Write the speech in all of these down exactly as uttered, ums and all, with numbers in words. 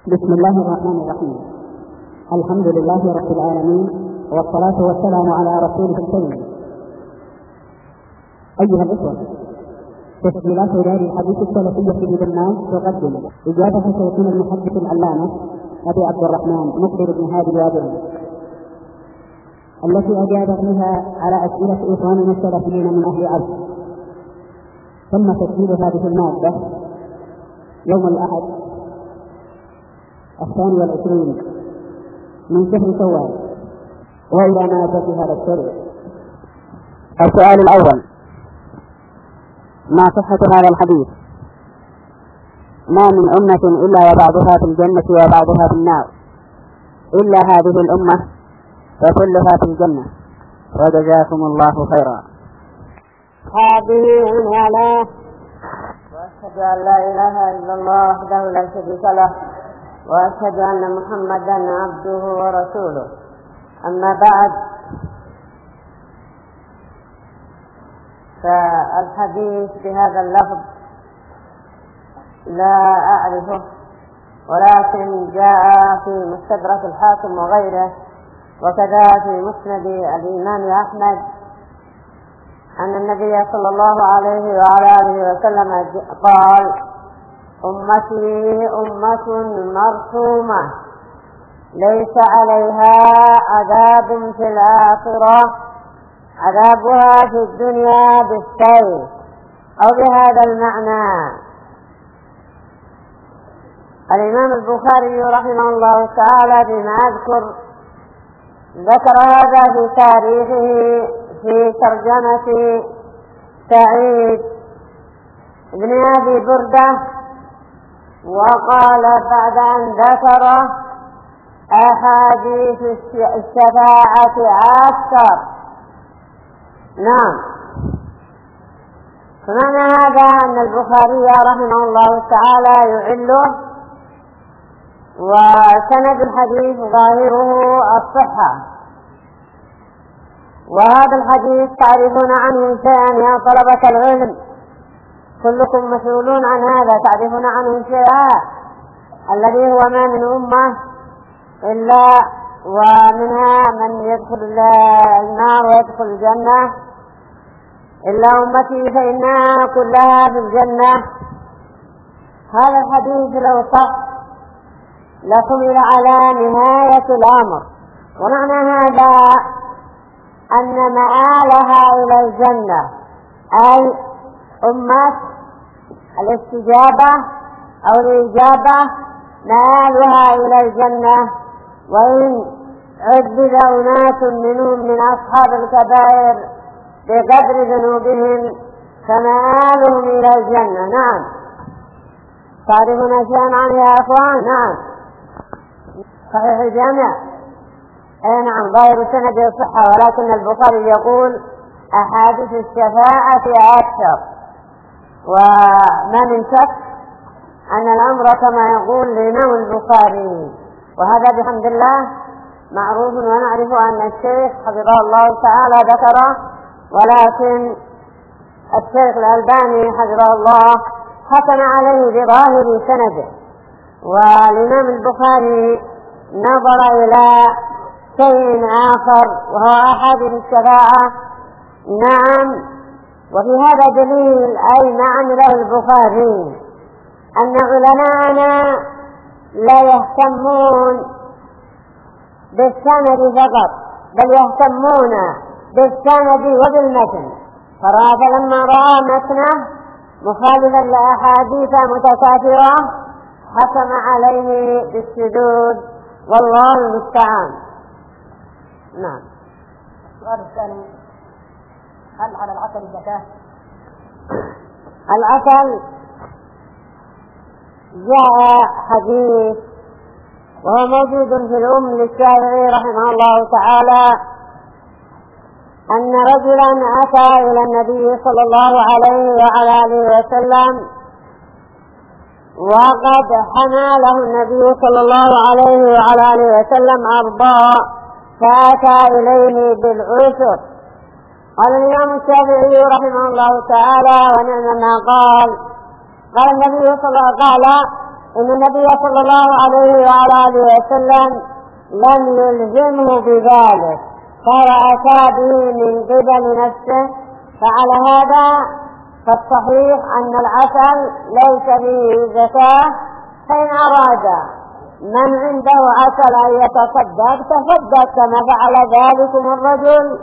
بسم الله الرحمن الرحيم. الحمد لله رب العالمين، والصلاة والسلام على رسوله الكريم. أيها الإخوة، تسجيلات دار الحديث السلفية في بدماغ تقدم إجابة شيخنا المحدث العلامة أبي عبد الرحمن مقبل بن هادي الوادعي، التي أجاب فيها على أسئلة إخواننا السلفيين من أهل عرش. ثم تسجيل هذه المادة يوم الأحد الثاني والعشرين من شهر شوال، وإلى ما أتى في هذا الشرع. السؤال الأول: ما صحة هذا الحديث؟ ما من أمة إلا وبعضها في الجنة وبعضها في النار، إلا هذه الأمة فكلها في الجنة، وجزاكم الله خيرا. هذه على وأشهد أن لا إله إلا الله وحده لا شريك له، وأشهد أن محمدا عبده ورسوله. أما بعد، فالحديث بهذا اللفظ لا أعرفه، ولكن جاء في مستدرك الحاكم وغيره، وكذا في مسند الإمام أحمد أن النبي صلى الله عليه وعلى آله وسلم قال: أمتي أمة مرحومة ليس عليها عذاب في الآخرة، عذابها في الدنيا بالسيف، أو بهذا المعنى. الإمام البخاري رحمه الله تعالى بما أذكر ذكر هذا في تاريخه في ترجمة سعيد بن أبي بردة، وقال بعد أن ذكر أحاديث الشفاعة أكثر. نعم، فمعنى هذا أن البخاري رحمه الله تعالى يعله، وسند الحديث ظاهره الصحة. وهذا الحديث تعرفون عنه شيئا يا طلبة العلم، كلكم مسؤولون عن هذا، تعرفون عنه شيئا، الذي هو ما من أمة إلا ومنها من يدخل النار ويدخل الجنة، إلا أمتي فإنها كلها في الجنة. هذا الحديث لو صح لحمل على نهاية الأمر، ومعنى هذا أن مآلها إلى الجنة، أي أمة الاستجابة أو الإجابة مآلها إلى الجنة. وإن عذب أناس منهم من أصحاب الكبائر بقدر ذنوبهم فمآلهم إلى الجنة. نعم، تعرفون شيئا عن يا أخوان؟ نعم، صحيح الجامع. أي نعم، ظاهر سند الصحة، ولكن البخاري يقول أحاديث الشفاعة أكثر. وما من شك أن الأمر كما يقول الإمام البخاري، وهذا بحمد الله معروف، ونعرف أن الشيخ حفظه الله تعالى ذكره، ولكن الشيخ الألباني حفظه الله حكم عليه بظاهر سنده. والإمام البخاري نظر إلى شيء آخر، وهو أحاديث الشفاعة. نعم، وفي هذا دليل أي معنى له البخاري أن علماءنا لا يهتمون بالسند فقط، بل يهتمون بالسند وبالمتن. فرأى لما رأى متنه مخالفا لأحاديث متكاثرة حكم عليه بالشذوذ، والله المستعان. نعم. السؤال الثاني: هل على العسل زكاة؟ العسل جاء حديث وهو موجود في الأم للشافعي رحمه الله تعالى أن رجلا أتى إلى النبي صلى الله عليه وعلى آله وسلم، وقد حمى له النبي صلى الله عليه وعلى آله وسلم أرضاء، فأتى إليه بالعسر. قال الإمام الشافعي رحمه الله تعالى: ونعم ما قال. قال النبي صلى الله عليه وسلم: قال: إن النبي صلى الله عليه وعلى آله وسلم لم يلزمه بذلك، فأتى به من قبل نفسه. فعلى هذا فالصحيح أن العسل ليس به زكاة، فإن أراد من عنده عسل أن يتصدق تصدق كما فعل ذلكم الرجل.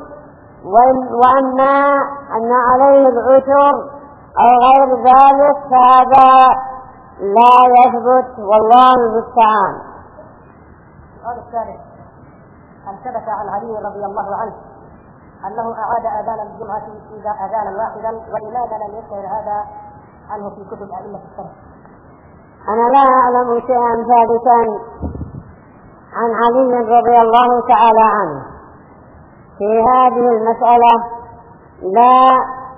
وأما أن عليه العشر أو غير ذلك فهذا لا يثبت، والله المستعان. السؤال الثالث: هل ثبت عن علي رضي الله عنه أنه أعاد أذان الجمعة إذا أذانا واحدا، ولماذا لم يشهر هذا عنه في كتب أئمة السنة؟ أنا لا أعلم شيئا ثابتا عن علي رضي الله تعالى عنه في هذه المسألة، لا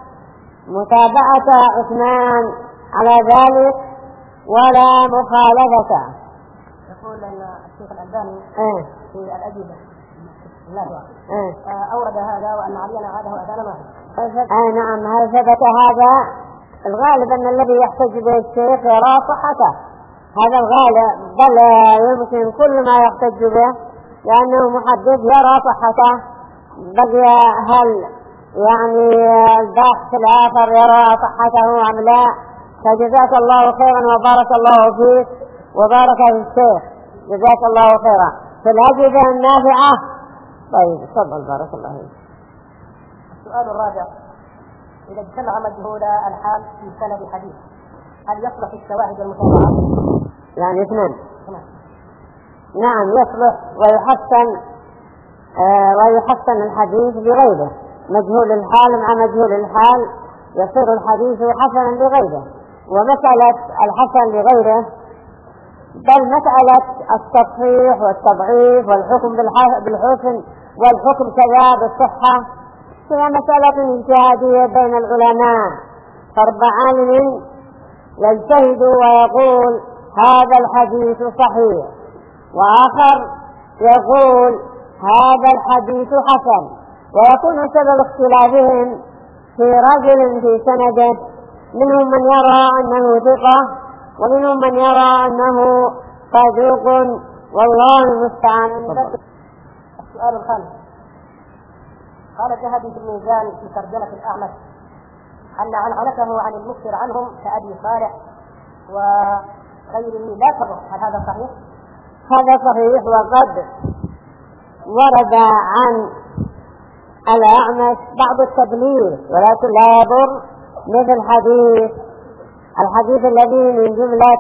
متابعة عثمان على ذلك ولا مخالفته. يقول أن الشيخ الألباني اه في الأجوبة النافعة اه أورد هذا، وأن علينا عاده أذانا واحدا. آه نعم، هل ثبت هذا؟ الغالب أن الذي يحتج به الشيخ يرى صحته، هذا الغالب، بل يمكن كل ما يحتج به لأنه محدث يرى صحته. بقي هل يعني الباحث الآخر يرى صحته أم لا؟ فجزاك الله خيرا وبارك الله فيك وبارك في الشيخ، جزاك الله خيرا في الأجوبة النافعة. طيب تفضل، بارك الله فيك. السؤال الرابع: إذا اجتمع مجهول الحال في سند الحديث هل يصلح الشواهد المتابعة؟ يعني اثنين. نعم يصلح ويحسن آه ويحسن الحديث بغيره. مجهول الحال مع مجهول الحال يصير الحديث حسنا بغيره. ومسألة الحسن بغيره بل مسألة التصحيح والتضعيف والحكم بالحسن والحكم كذا بالصحة هي مسألة اجتهادية بين العلماء. فرب عالم يجتهد ويقول هذا الحديث صحيح، وآخر يقول هذا الحديث حسن، ويكون سبب اختلافهم في رجل في سنده، منهم من يرى أنه ثقة ومنهم من يرى أنه صدوق، والله المستعان. السؤال الخامس: قال الذهبي في الميزان في ترجمة الأعمش أن عنعنته عن المكثر عنهم كأبي صالح وغيره لا تضر، هل هذا صحيح؟ هذا صحيح، وقد ورد عن الأعمش بعض التبليغ ولكن لا يضر، مثل حديث الحديث الذي من جملة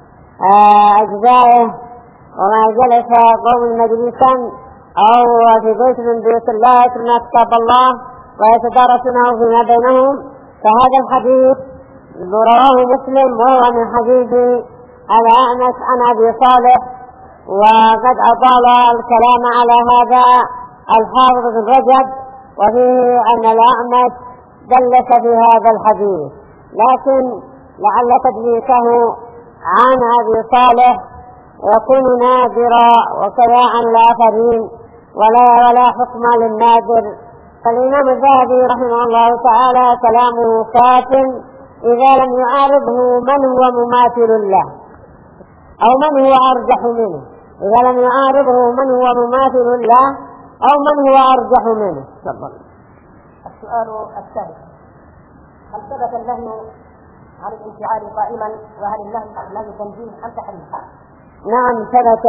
أجزائه وما جلس قوم مجلسا أو في بيت من بيوت الله يتلون كتاب الله ويتدارسونه فيما بينهم، فهذا الحديث رواه مسلم وهو من حديث الأعمش عن أبي صالح. وقد أطال الكلام على هذا الحافظ بن رجب، وفيه أن الأعمش جلس في هذا الحديث، لكن لعل تدليسه عن أبي صالح يكون نادرا وكذا عن الآخرين، ولا ولا حكم للنادر. فالإمام الذهبي رحمه الله تعالى كلامه كاف إذا لم يعارضه من هو مماثل له أو من هو أرجح منه، إذا لم يعارضه من هو مماثل له أو من هو أرجح منه. تفضل. السؤال الثالث: هل ثبت النهي عن الانفعال قائما، وهل النهي نهي تنزيه أم تحريم؟ نعم ثبت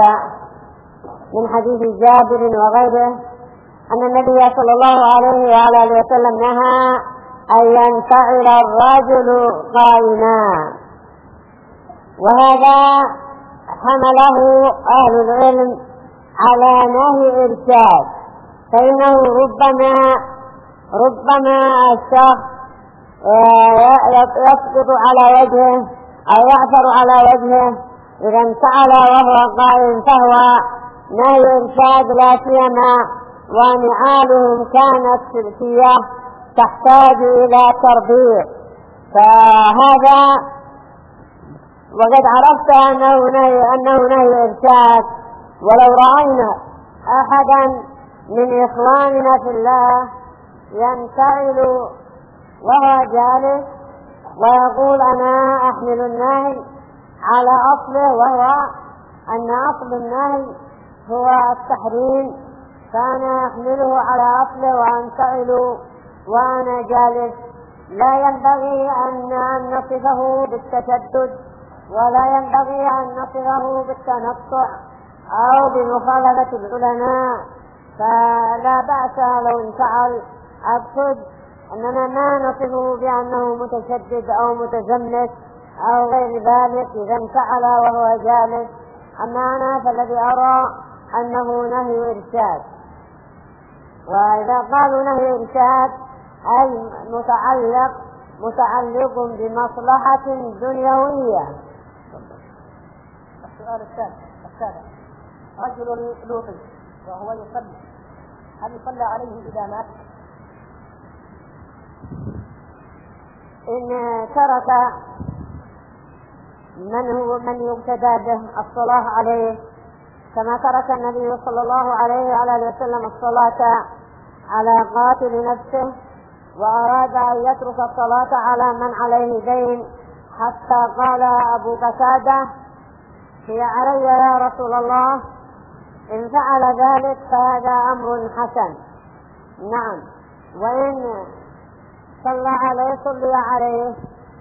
من حديث جابر وغيره أن النبي صلى الله عليه وعلى آله وسلم نهى أن ينفعل الرجل قائما، وهذا حمله أهل العلم على نهي إرشاد، فإنه ربما ربما الشخص يسقط على وجهه أو يعثر على وجهه إذا انفعل وهو قائم، فهو نهي إرشاد، لا سيما ونعالهم كانت سلسية تحتاج إلى تربيط. فهذا وقد عرفت أنه نهي, أنه نهي إرشاد، ولو رأينا أحدا من إخواننا في الله ينفعل وهو جالس ويقول أنا أحمل النهي على أصله، وهو أن أصل النهي هو التحريم، فأنا أحمله على أصله وأن فعلوا وأنا جالس. لا ينبغي أن نصفه بالتشدد، ولا ينبغي أن نصفه بالتنطع أو بمخالفة العلماء، فلا بأس لو انفعل. أقصد أننا ما نصفه بأنه متشدد أو متزمت أو غير ذلك إذا انفعل وهو جالس. أما أنا فالذي أرى أنه نهي إرشاد، وإذا قالوا نهي إرشاد أي متعلق متعلق بمصلحة دنيوية. السؤال الثالث السابع: رجل لوطي وهو يصلي، هل يصلى عليه إذا مات؟ إن ترك من هو من يقتدى به الصلاة عليه، كما ترك النبي صلى الله عليه وعلى وسلم الصلاة على قاتل نفسه، وأراد أن يترك الصلاة على من عليه دين، حتى قال أبو قتادة: هي علي يا رسول الله، إن فعل ذلك فهذا أمر حسن. نعم، وإن صلى عليه صلى عليه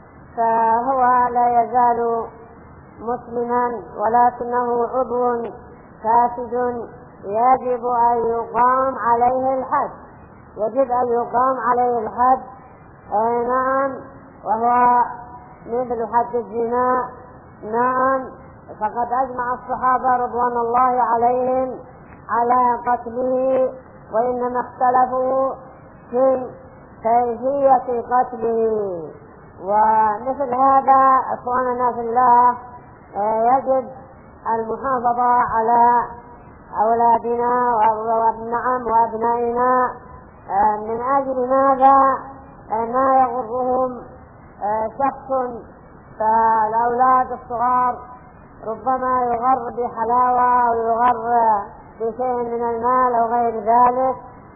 فهو لا يزال مسلما، ولكنه عضو فاسد يجب أن يقام عليه الحد، يجب أن يقام عليه الحد. أي نعم، وهو مثل حد الزنا. نعم، فقد أجمع الصحابة رضوان الله عليهم على قتله، وإنما اختلفوا في كيفية قتله. ومثل هذا أخواننا في الله يجب المحافظة على أولادنا وابنعم وأبنائنا. من أجل ماذا؟ ما يغرهم شخص، فالأولاد الصغار ربما يغر بحلاوة أو يغر بشيء من المال أو غير ذلك،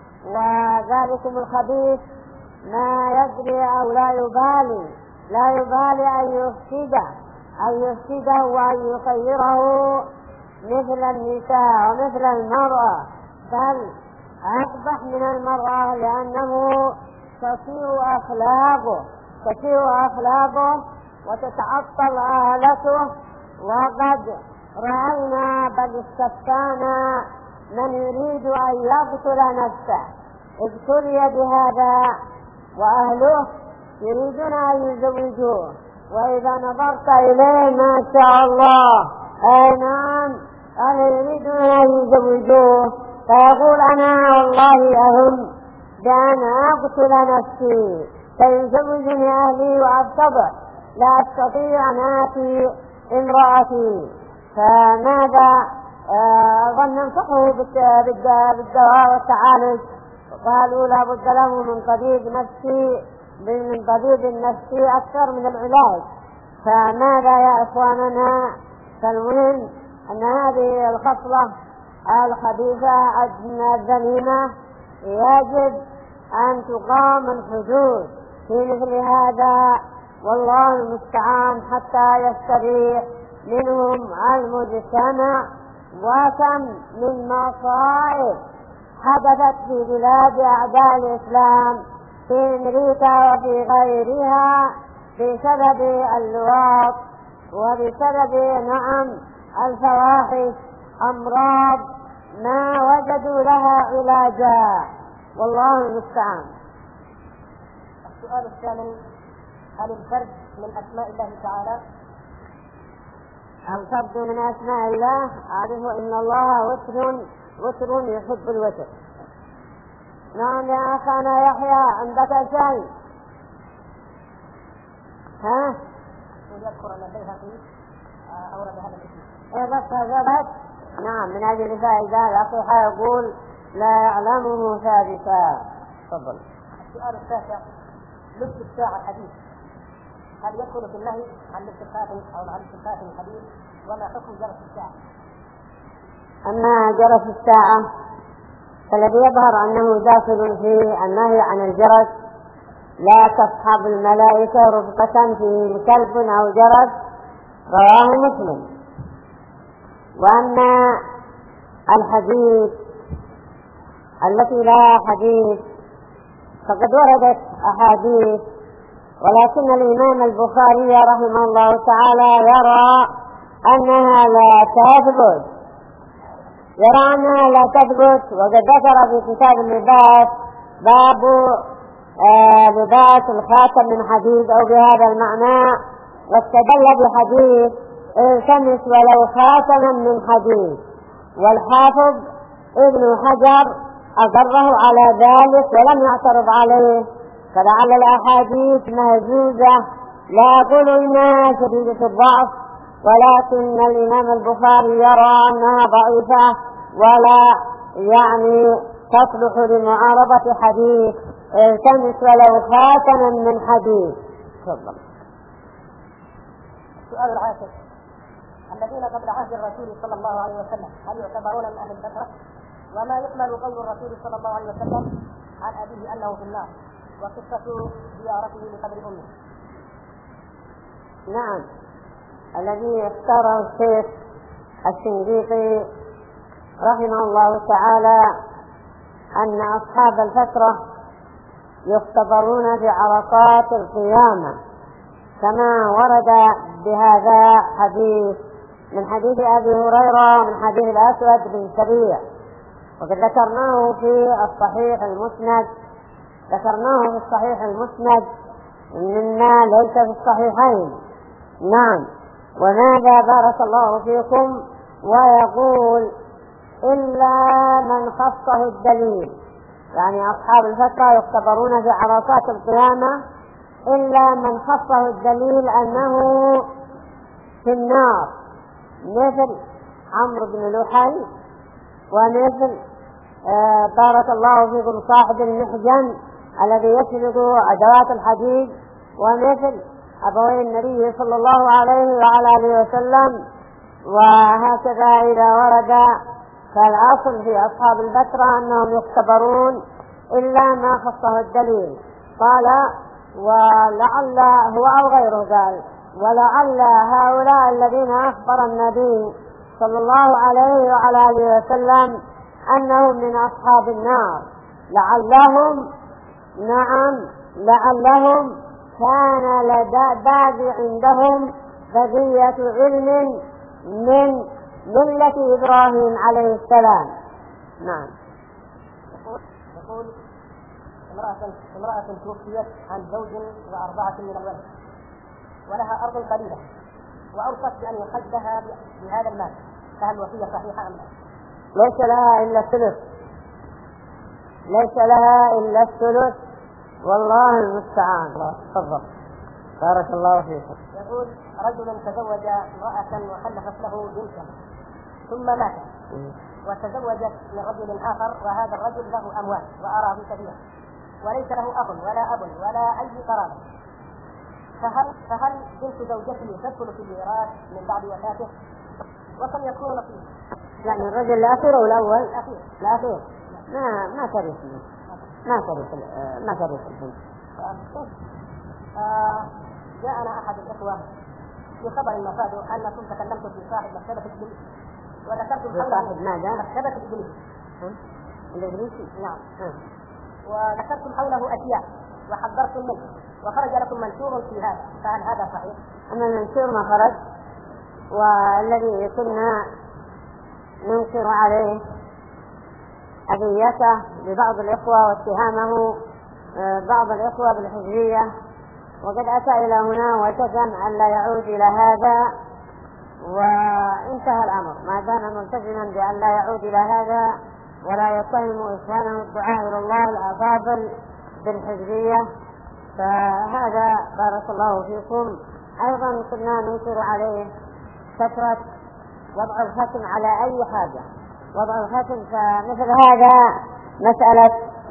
وذلكم الخبيث ما يدري أو لا يبالي لا يبالي أن يفسده أن يفسده وأن يخيره مثل النساء ومثل المرأة، بل أقبح من المرأة، لأنه تسيء أخلاقه تسيء أخلاقه وتتعطل آلته. وقد رأينا بل استفتانا من يريد أن يقتل نفسه ابتلي بهذا، وأهله يريدون أن يزوجوه، وإذا نظرت إليه ما شاء الله، أي نعم، أهله يريدون أن يزوجوه، فيقول: أنا والله أهم بأن أقتل نفسي فيزوجني أهلي وأتبع، لا أستطيع أن آتي امرأتي. فماذا ظن ننصحه بالدواء والتعالج؟ قالوا لا بد له من طبيب نفسي من طبيب النفسي أكثر من العلاج. فماذا يا إخواننا؟ فالمهم أن هذه الخصلة الخبيثة الذميمة يجب أن تقام الحدود في مثل هذا، والله المستعان، حتى يستريح منهم المجتمع. وكم من مصائب حدثت في بلاد أعداء الإسلام في أمريكا وفي غيرها بسبب اللواط وبسبب نعم الفواحش، أمراض ما وجدوا لها علاجا، والله المستعان. السؤال الثامن: هل الفرد من أسماء الله تعالى؟ الفرد من أسماء الله، أعرف إن الله وتر وتر يحب الوتر. نعم يا أخانا يحيى، عندك شيء؟ ها؟ يذكر أن البيهقي أورد هذا الاسم. إيه بس هذا؟ نعم، من أجل فائدة الأصحى يقول لا يعلمه ثابتا. تفضل. السؤال التاسع: لبس الساعة الحديث، هل يدخل في النهي عن لبس الخاتم أو عن لبس الخاتم الحديث؟ وما حكم جرس الساعة؟ أما جرس الساعة فالذي يظهر أنه داخل في النهي عن الجرس. لا تصحب الملائكة رفقة في كلب أو جرس، رواه مسلم. وأما الحديث التي لها حديث فقد وردت أحاديث، ولكن الإمام البخاري رحمه الله تعالى يرى أنها لا تثبت يرى أنها لا تثبت وقد ذكر في كتاب اللباس باب آه لباس الخاتم من حديد أو بهذا المعنى، واستدل بحديث التمس ولو خاتما من حديد، والحافظ ابن حجر أقره على ذلك ولم يعترض عليه، فلعل الأحاديث مهزوزة، لا أقول إنها شديدة الضعف، ولكن الإمام البخاري يرى أنها ضعيفة ولا يعني تصلح لمعارضة حديث التمس ولو خاتما من حديد. تفضل. السؤال العاشر: الذين قبل عهد الرسول صلى الله عليه وسلم هل يعتبرون من أهل الفترة؟ وما يحمل قول الرسول صلى الله عليه وسلم عن أبيه أنه في النار، وقصة زيارته لقبر أمه؟ نعم، الذي اختاره الشيخ الشنقيطي رحمه الله تعالى أن أصحاب الفترة يختبرون بعرصات القيامة، كما ورد بهذا حديث من حديث أبي هريرة ومن حديث الأسود بن سريع، وقد ذكرناه في الصحيح المسند ذكرناه في الصحيح المسند مما ليس في الصحيحين. نعم. وماذا بارك الله فيكم؟ ويقول إلا من خصه الدليل، يعني أصحاب الفترة يختبرون في عرصات القيامة إلا من خصه الدليل أنه في النار، مثل عمرو بن لحي، ومثل آه بارك الله فيكم صاحب المحجن الذي يسلك أدوات الحديد، ومثل أبوي النبي صلى الله عليه وعلى آله وسلم. وهكذا إذا ورد، فالأصل في أصحاب الفترة أنهم يختبرون إلا ما خصه الدليل. قال ولعل هو أو غيره قال ولعل هؤلاء الذين أخبر النبي صلى الله عليه وعلى آله وسلم أنهم من أصحاب النار لعلهم نعم لعلهم كان لدى عندهم بقية علم من ملة إبراهيم عليه السلام. نعم. يقول امرأة امرأة توفيت عن زوج وأربعة من الولد، ولها أرض قليلة، وأوصت بأن يحدها بهذا المال، فهل الوصية صحيحة أم لا؟ ليس لها إلا الثلث ليس لها إلا الثلث والله المستعان. تفضل. بارك الله فيكم. يقول رجل تزوج امرأة وخلفت له بنتا ثم مات، وتزوجت من رجل آخر، وهذا الرجل له أموال وأراضي كثيرة، وليس له أخ ولا أب ولا أي قرابة، فهل فهل بنت زوجته تدخل في الميراث من بعد وفاته؟ وكم يكون نصيبه؟ يعني الرجل الأخير أو الأول؟ الأخير. الأخير ما ما ترث ما ترث ما ترث البنت. آه جاءنا أحد الإخوة في خبر مفاده أنكم تكلمتم في صاحب مكتبة الإبليس، وذكرتم صاحب ماذا؟ مكتبة الإبليس. الإبليسي. نعم. وذكرتم حوله أشياء وحذرتم منه، وخرج لكم منشور في هذا، فهل هذا صحيح؟ أما المنشور ما خرج، والذي كنا ننكر عليه أذيته لبعض الإخوة واتهامه بعض الإخوة بالحزبية، وقد أتى إلى هنا وتزم أن لا يعود إلى هذا، وانتهى الأمر ما دام ملتزما بأن لا يعود إلى هذا ولا يتهم إخوانه الدعاء إلى الله الأفاضل بالحزبية. فهذا بارك الله فيكم. أيضا كنا ننكر عليه فترة وضع الختم على أي حاجة، وضع الختم، فمثل هذا مسألة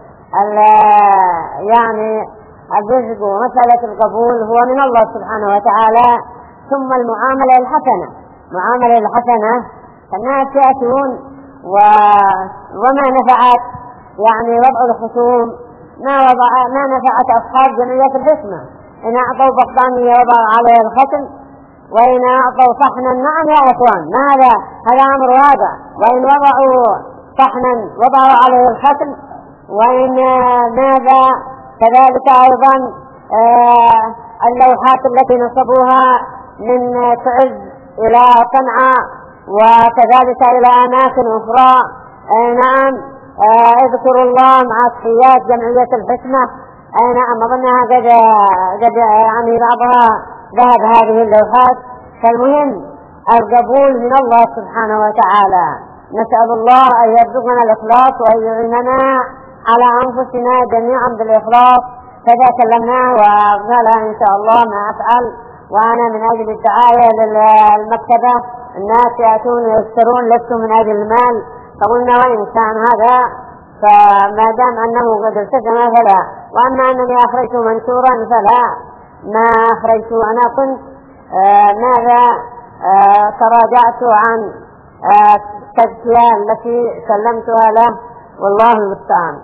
يعني الرزق ومسألة القبول هو من الله سبحانه وتعالى، ثم المعاملة الحسنة معاملة الحسنة فالناس يأتون و... وما نفعت يعني وضع الخصوم ما وضع ما نفعت أصحاب جمعية الحكمة إن أعطوا بطانية وضعوا عليها الختم وإن أعطوا صحنا نعم يا أخوان ماذا هذا أمر واقع. وإن وضعوا صحنا وضعوا عليه الختم. وإن ماذا كذلك أيضا آه اللوحات التي نصبوها من تعز إلى صنعاء وكذلك إلى أماكن أخرى. آه نعم آه اذكروا الله مع تحيات جمعية الحكمة. آه نعم أظنها قد قد يعني بعضها ذهب هذه اللوحات. فالمهم القبول من الله سبحانه وتعالى. نسأل الله أن يرزقنا الإخلاص وأن يعيننا على أنفسنا جميعا بالإخلاص. كذا كلمناه وقال إن شاء الله ما أفعل. وأنا من أجل الدعاية للمكتبة الناس يأتون يشترون لست من أجل المال. فقلنا وإن كان هذا فما دام أنه قد التزم فلا. وأما أنني أخرجت منشورا فلا ما أخرجت. أنا كنت آه ماذا آه تراجعت عن آه التزكية التي سلمتها له والله المستعان.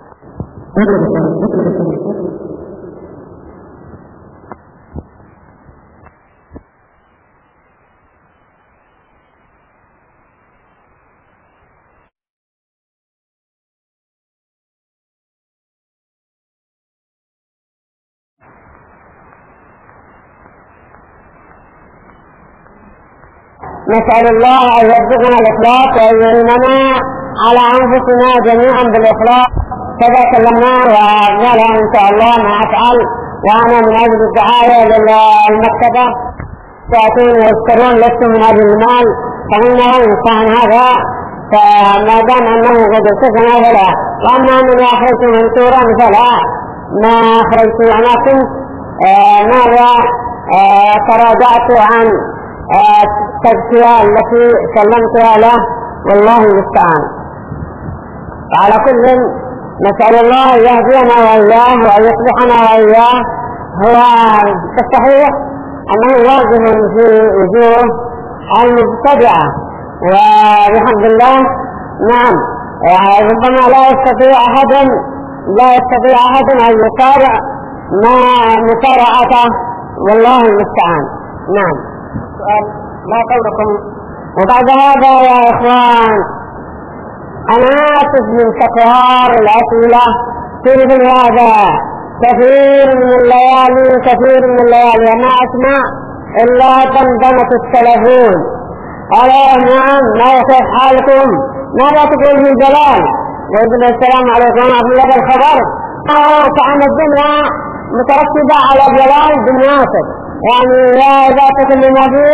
نسأل الله أن يرزقنا الإخلاص وأن يعيننا على أنفسنا جميعا بالإخلاص. كذا كلمناه وقال إن شاء الله ما أفعل. وأنا من أجل الدعاية للمكتبة يأتون ويشترون لست من أجل المال. فقلنا وإن كان هذا فما دام أنه قد التزم فلا. وأما أنني أخرجت منشورا فلا ما أخرجت. أنا كنت آه ماذا آه تراجعت عن التزكية التي سلمتها له والله المستعان. وعلى كل نسأل الله أن يهدينا وإياه وأن يصلحنا وإياه. هو الصحيح أنه واجب في وجوه المبتدعة وبحمد الله نعم ربما لا يستطيع أحد لا يستطيع أحد أن يسارع ما مسارعته والله المستعان. نعم. سؤال ما قولكم؟ وبعد هذا يا إخوان أنا آسف من تكرار الأسئلة في مثل هذا. كثير من الليالي كثير من الليالي ما أسمع إلا دندنة التلفون. ألا نعم ما يصح حالكم؟ ماذا تقول في جلال؟ ويقول السلام عليكم ورحمة الله الخبر. كأن الدنيا مترتبة على جلال بن ناصر يعني لا إذا تكلم فيه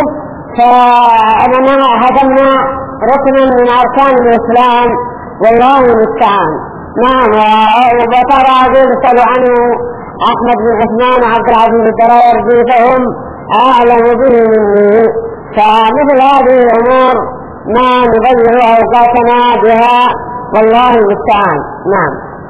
فأننا هدمنا ركنا من أركان الإسلام والله المستعان. نعم. وترى أقول سألوا عنه أحمد بن عثمان وعبد العزيز الدراوردي فهم أعلم به مني. فمثل هذه الأمور ما نضيع أوقاتنا بها والله المستعان. نعم.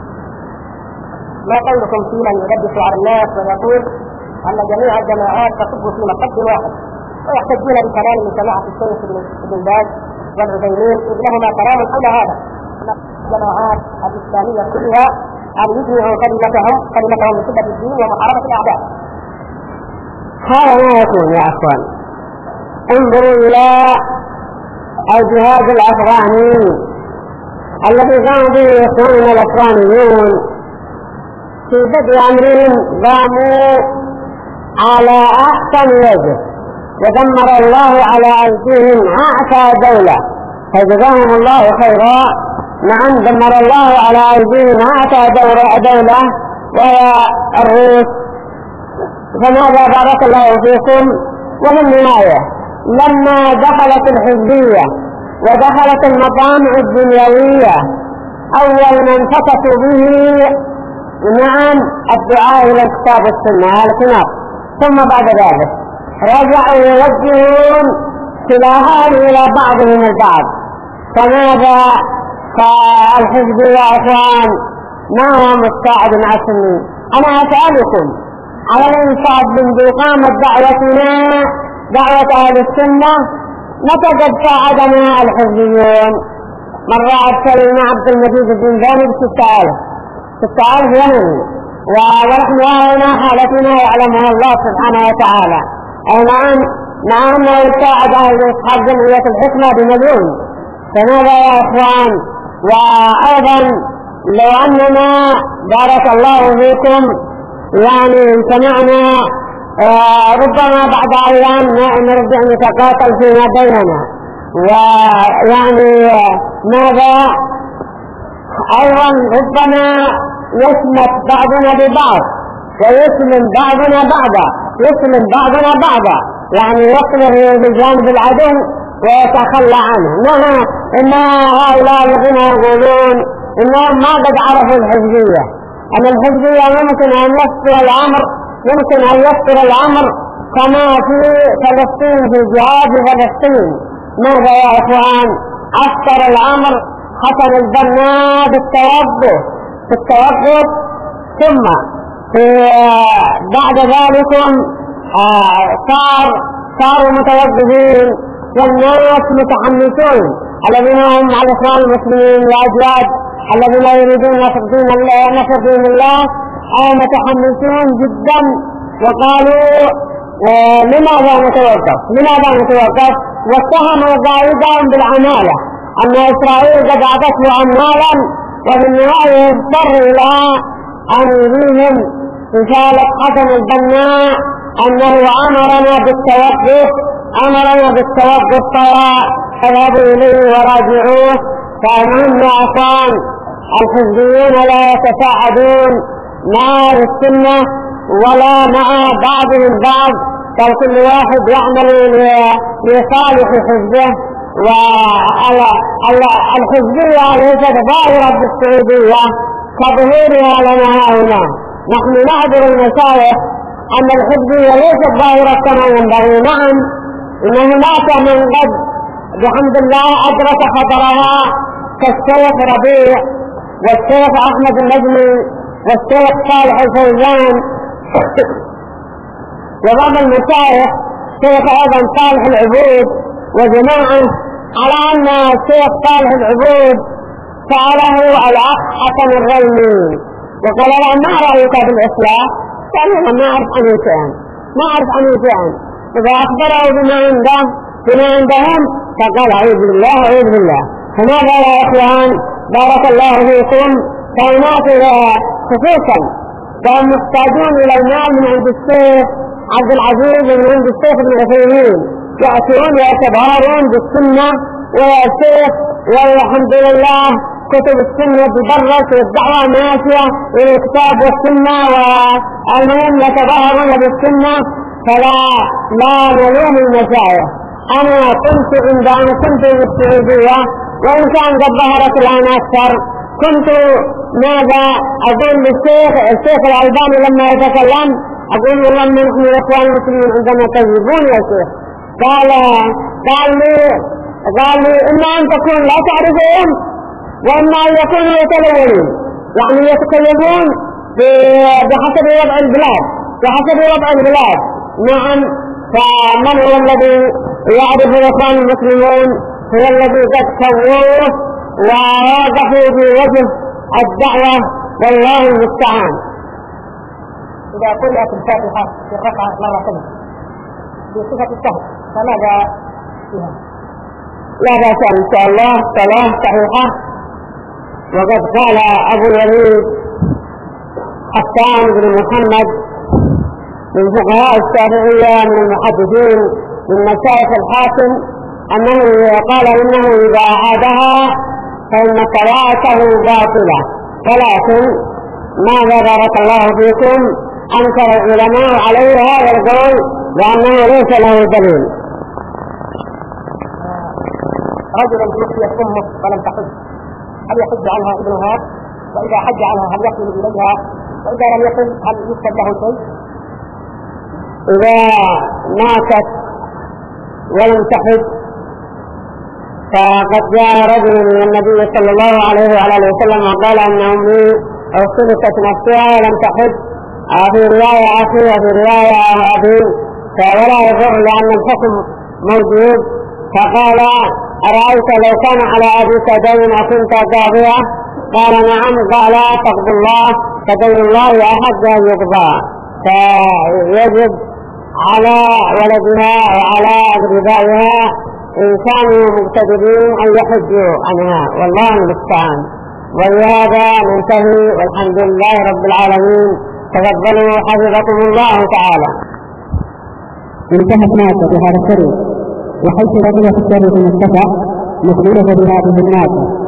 ما قولكم في من يلبس على الناس ويقول أن جميع الجماعات تصب في مصب واحد ويحتجون بكلام من جماعة الشيخ ابن باز والعثيمين إذ لهما كلام حول هذا. الجماعات الإسلامية كلها أن يجمعوا كلمتهم كلمتهم بسبب الدين ومحاربة الأعداء. هذا ما يكون يا أخوان. انظروا إلى الجهاد الأفغاني الذي قاموا به إخواننا الأفغانيون في بدء أمرهم قاموا على أحسن وجه ودمر الله على أيديهم أعتى دولة فجزاهم الله خيرا. نعم دمر الله على أيديهم أعتى دولة وهي الروس. فماذا بارك الله فيكم؟ وفي النهاية لما دخلت الحزبية ودخلت المطامع الدنيوية أول من فتتوا به نعم الدعاء إلى الكتاب والسنة الكنار. ثم بعد ذلك رجعوا يوجهون سلاحهم إلى بعضهم البعض. فماذا فالحزب يا أخوان ما هو مساعد مع السنين؟ أنا أسألكم على الإنصاف من بإقامة دعوتنا دعوة أهل السنة متى قد ساعدنا الحزبيون؟ مرة أرسلنا عبد المجيد بن ذانب ستة آلاف ستة آلاف يمني ونحن هنا حالتنا يعلمها الله سبحانه وتعالى. الآن مع أنه يساعد أهل إسحاق جمعية الحكمة بمليون. فماذا يا إخوان؟ وأيضا لو أننا بارك الله فيكم يعني سمعنا آه ربما بعد أيام نرجع نتقاتل فيما بيننا، ويعني ماذا أيضا ربما يسمت بعضنا ببعض ويسلم بعضنا بعضا يسلم بعضنا بعضا يعني يصلح بجانب العدو ويتخلى عنه. إنما إن هؤلاء الذين يقولون إنهم ما قد عرفوا الحزبية، أن الحزبية يمكن أن يصدر الأمر يمكن أن يصدر الأمر كما في فلسطين في جهاد فلسطين. ماذا يا إخوان؟ أصدر الأمر حسن البنا بالتوقف بالتوقف ثم في بعد ذلك صار صاروا متوقفين والناس متحمسون الذين هم على إخوان المسلمين الأجواد الذين يريدون نصر دين الله نصر دين الله متحمسون جدا، وقالوا لماذا نتوقف لماذا نتوقف واتهموا قائدهم بالعمالة أن إسرائيل قد أعطته أموالا، وفي النهاية يضطر إلى أن يريهم رسالة حسن البنا أنه أمرنا بالتوقف أمرنا بالتوقف فاذهبوا إليه وراجعوه. فأمهم يا أخوان الحزبيون لا يتساعدون مع السنة ولا مع بعضهم البعض، بل كل واحد يعمل لصالح حزبه. والحزبية ليست ظاهرة بالسعودية كظهورها لنا هنا. نحن نعذر المشايخ أن الحزبية ليست ظاهرة كما ينبغي. نعم إن هناك من قد بحمد الله أدرك خطرها كالشيخ ربيع والشيخ أحمد النجمي والشيخ صالح الفوزان وبعض المشايخ شيخ أيضا صالح العبود وجماعة، على أن الشيخ صالح العبود سأله الأخ حسن الريمي وقال له ما رأيك بالإصلاح؟ قال له ما أعرف عنه شيئا ما أعرف عنه شيئا. إذا أخبره بما عنده بما عندهم فقال أعوذ بالله أعوذ بالله. فماذا يا إخوان بارك الله فيكم؟ كونات خصوصا فهم محتاجون إلى المال من عند الشيخ عبد العزيز ومن عند الشيخ ابن عثيمين، يأتون ويتبهرون بالسنة ويا الشيخ والحمد لله كتب السنة تدرس والدعوة ماشية والكتاب والسنة والمهم يتبهرون بالسنة. فلا لا نلوم المشايخ. أنا كنت عند أنا كنت في السعودية وإن كان قد ظهرت الآن أكثر، كنت ماذا أقول للشيخ الشيخ الألباني لما يتكلم أقول له لما نحن الإخوان المسلمين عندما تجيبون يا شيخ قال قال لي قال لي إما أن تكون لا تعرفون وإما أن يكونوا يتلونون يعني يتكلمون بحسب وضع البلاد بحسب وضع البلاد. نعم فمن هو الذي يعرف الإخوان المسلمون هو الذي قد سووه ووقفوا بوجه الدعوة والله المستعان. إذا قرأت الفاتحة في الركعة مرتين بصفة السهل فماذا فيها؟ لا بأس إن شاء الله صلاة صحيحة. وقد قال أبو الوليد حسان بن محمد من فقهاء الشافعية من المحدثين من مشايخ الحاكم أنه قال إنه إذا أعادها فإن صلاته باطلة، ولكن ماذا بارك الله فيكم أنكر العلماء عليه هذا القول لأنه ليس له دليل. رجلا توفيت أمه ولم تحج هل يحج عنها ابنها؟ وإذا حج عنها هل يصل إليها؟ وإذا لم يصل هل يكتب له شيء؟ إذا ماتت ولم تحج فقد جاء رجل من النبي صلى الله عليه وعلى وسلم وقال أن أمي أصبت نفسها ولم تحج، في رواية أخي وفي رواية أبي فولا يضر لأن الحكم موجود. فقال أرأيت لو كان على أبيك دين أكنت قاضية؟ قال نعم. قال تقضي الله فدين الله أحد أن يقضى. فيجب على ولدها وعلى أقربائها إن كانوا مقتدرين أن يحجوا عنها، والله المستعان. ولهذا ننتهي، والحمد لله رب العالمين. تفضلوا حفظكم الله تعالى. انتهت ناقة هذا الشريف، وحيث رضيت الشريف المستفى مخبرة بهذه الناقة.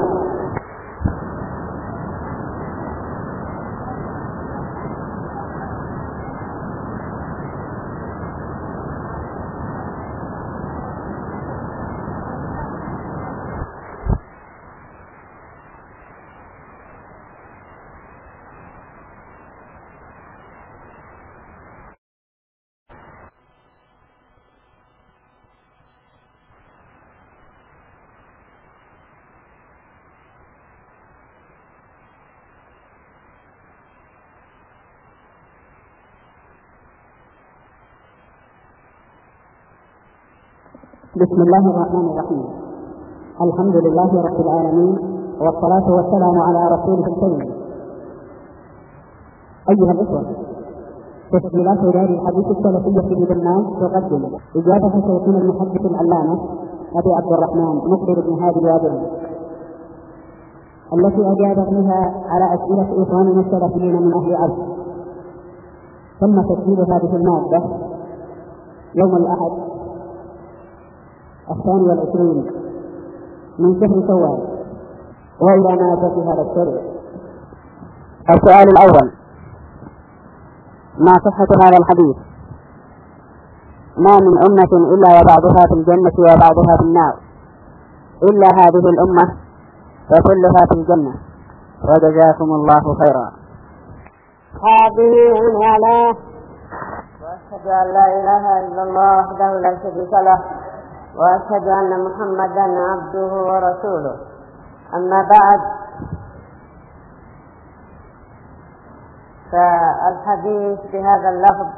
بسم الله الرحمن الرحيم. الحمد لله رب العالمين، والصلاة والسلام على رسوله الكريم. أيها الإخوة، تسجيلات دار الحديث السلفية في بدرناس تقدم إجابة شيخنا المحدث العلامة أبي عبد الرحمن مقبل بن هادي الوادعي، التي أجاب فيها على أسئلة إخواننا السلفيين من أهل عرش. تم تسجيل هذه المادة يوم الأحد الثاني والعشرين من شهر شوال، وإلى ما في هذا الشرع. السؤال الأول: ما صحة هذا الحديث؟ ما من أمة إلا وبعضها في الجنة وبعضها في النار، إلا هذه الأمة فكلها في الجنة، وجزاكم الله خيرا. هذه عنوانه، وأشهد أن لا إله إلا الله وحده لا شريك له، وأشهد أن محمدا عبده ورسوله. أما بعد، فالحديث بهذا اللفظ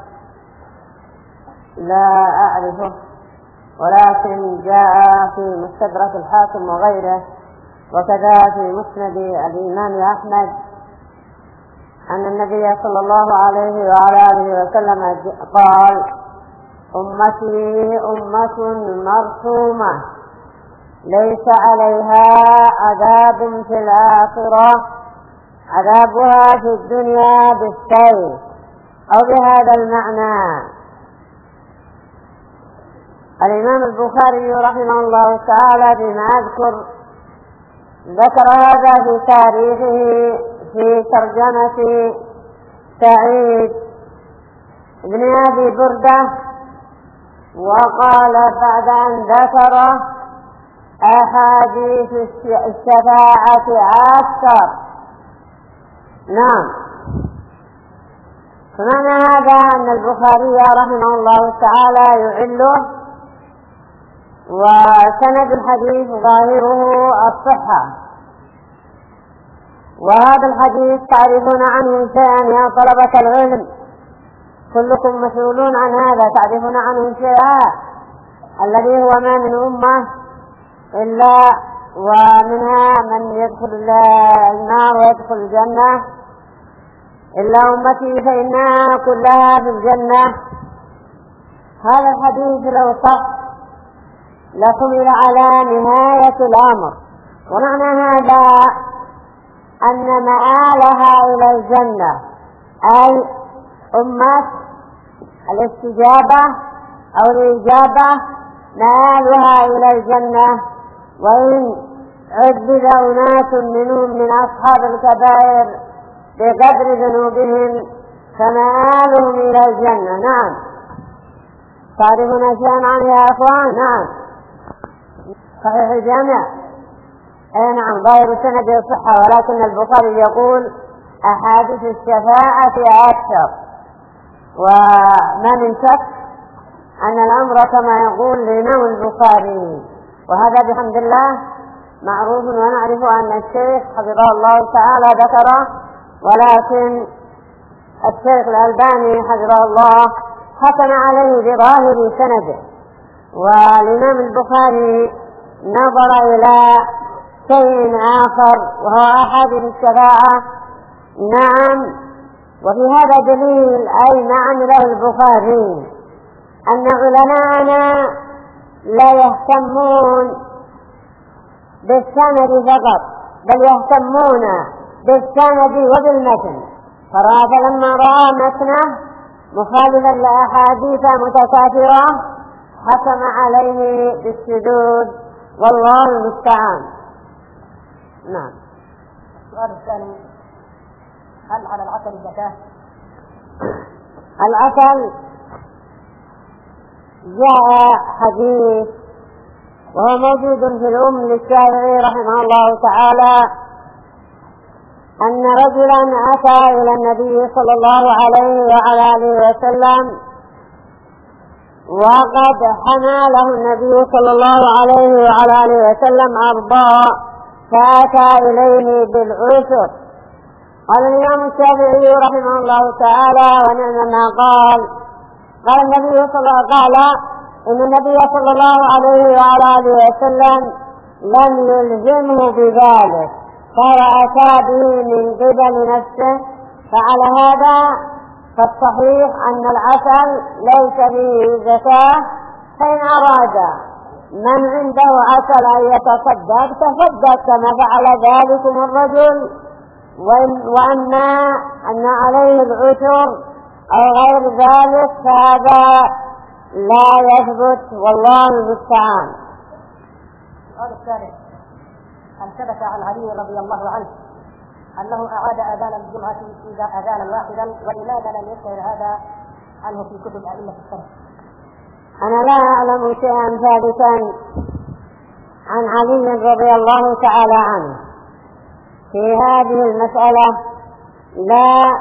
لا أعرفه، ولكن جاء في مستدرك الحاكم وغيره، وكذا في مسند الإمام أحمد، أن النبي صلى الله عليه وعلى آله وسلم قال: أمتي أمة مرحومة ليس عليها عذاب في الآخرة، عذابها في الدنيا بالسيف، أو بهذا المعنى. الإمام البخاري رحمه الله تعالى بما أذكر ذكر هذا في تاريخه في ترجمة سعيد بن أبي بردة، وقال بعد أن ذكر أحاديث الشفاعة عشر. نعم، فمعنى هذا أن البخاري رحمه الله تعالى يعله، وسند الحديث ظاهره الصحة. وهذا الحديث تعرفون عنه شيئا يا طلبة العلم، كلكم مسؤولون عن هذا، تعرفون عنه شيئا، الذي هو ما من أمة إلا ومنها من يدخل النار ويدخل الجنة، إلا أمتي فإنها كلها في الجنة. هذا الحديث لو صح لحمل على نهاية الأمر، ومعنى هذا أن مآلها إلى الجنة، أي أمة الاستجابة أو الإجابة مآلها إلى الجنة. وإن عذب أناس منهم من أصحاب الكبائر بقدر ذنوبهم فمآلهم إلى الجنة. نعم، تعرفون شيئا عن يا أخوان؟ نعم، صحيح الجامع. أي نعم، ظاهر سند الصحة، ولكن البخاري يقول أحاديث الشفاعة أكثر. وما من شك أن الأمر كما يقول الإمام البخاري، وهذا بحمد الله معروف، ونعرف أن الشيخ حفظه الله تعالى ذكره، ولكن الشيخ الألباني حفظه الله حكم عليه بظاهر سنده. والإمام البخاري نظر إلى شيء آخر وهو أحاديث الشفاعة. نعم، وفي هذا دليل أي ما عمله البخاري أن علماءنا لا يهتمون بالسند فقط، بل يهتمون بالسند وبالمتن. فهذا لما رأى متنه مخالفا لأحاديث متكاثرة حكم عليه بالشذوذ، والله المستعان. نعم. السؤال الثاني: هل على العسل زكاة؟ العسل جاء حديث وهو موجود في الأم للشافعي رحمه الله تعالى أن رجلا أتى إلى النبي صلى الله عليه وعلى آله وسلم وقد حمى له النبي صلى الله عليه وعلى آله وسلم أرضاء، فأتى إليه بالعسر. قال الإمام الشافعي رحمه الله تعالى ونعم ما قال. قال النبي صلى الله قال إن النبي صلى الله عليه وعلى آله وسلم لم يلزمه بذلك، فهو أتى به من قبل نفسه. فعلى هذا فالصحيح أن العسل ليس به زكاة، فإن أراد من عنده عسل أن يتصدق تصدق كما فعل ذلكم الرجل. وأما أن عليه العسر أو غير ذلك فهذا لا يثبت، والله المستعان. السؤال الثالث: هل ثبت عن علي رضي الله عنه أنه أعاد أذان الجمعة إذا أذانا واحدا، ولماذا لم يذكر هذا عنه في كتب أئمة السلف؟ أنا لا أعلم شيئا ثابتا عن علي رضي الله تعالى عنه في هذه المسألة، لا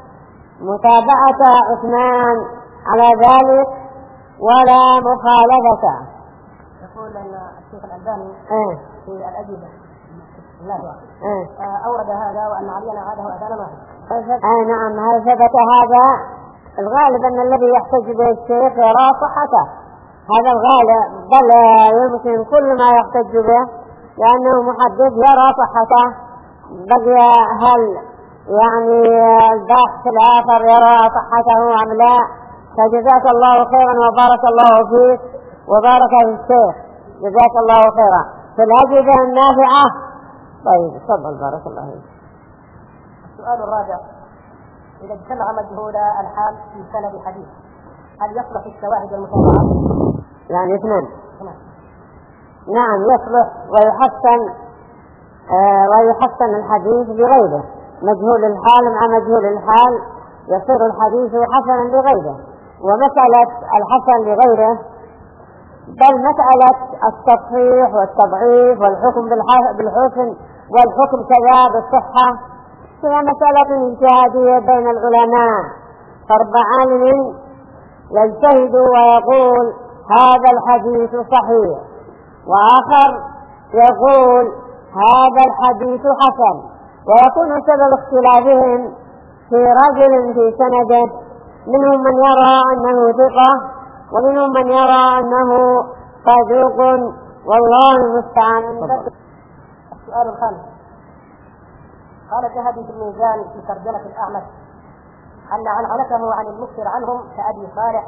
متابعة عثمان على ذلك ولا مخالفته. يقول أن الشيخ الألباني اه في الأجوبة النافعة اه أورد هذا وأن علينا عاده أذانا واحدا. آه نعم، هل ثبت هذا؟ الغالب أن الذي يحتج به الشيخ يرى صحته، هذا الغالب، بل يمكن كل ما يحتج به لأنه محدث يرى صحته. بقي هل يعني الباحث الآخر يرى صحته أم لا؟ فجزاك الله خيرا وبارك الله فيك وبارك في الشيخ، جزاك الله خيرا في الأجوبة النافعة. طيب تفضل بارك الله فيك. السؤال الرابع: إذا اجتمع مجهول الحال في سند حديث هل يصلح الشواهد المتابعة؟ يعني اثنين. نعم يصلح ويحسن آه ويحسن الحديث بغيره. مجهول الحال مع مجهول الحال يصير الحديث حسنا لغيره. ومسألة الحسن لغيره بل مسألة التصحيح والتضعيف والحكم بالحسن والحكم كذا بالصحة هي مسألة اجتهادية بين العلماء. فرب عالم يجتهد ويقول هذا الحديث صحيح، وآخر يقول هذا الحديث حسن، ويكون سبب اختلافهم في رجل في سنده، منهم من يرى أنه ثقة ومنهم من يرى أنه صدوق، والله المستعان. السؤال الخامس: قال الذهبي في الميزان في ترجمة الأعمش أن عنعنته عن المكثر عنهم كأبي صالح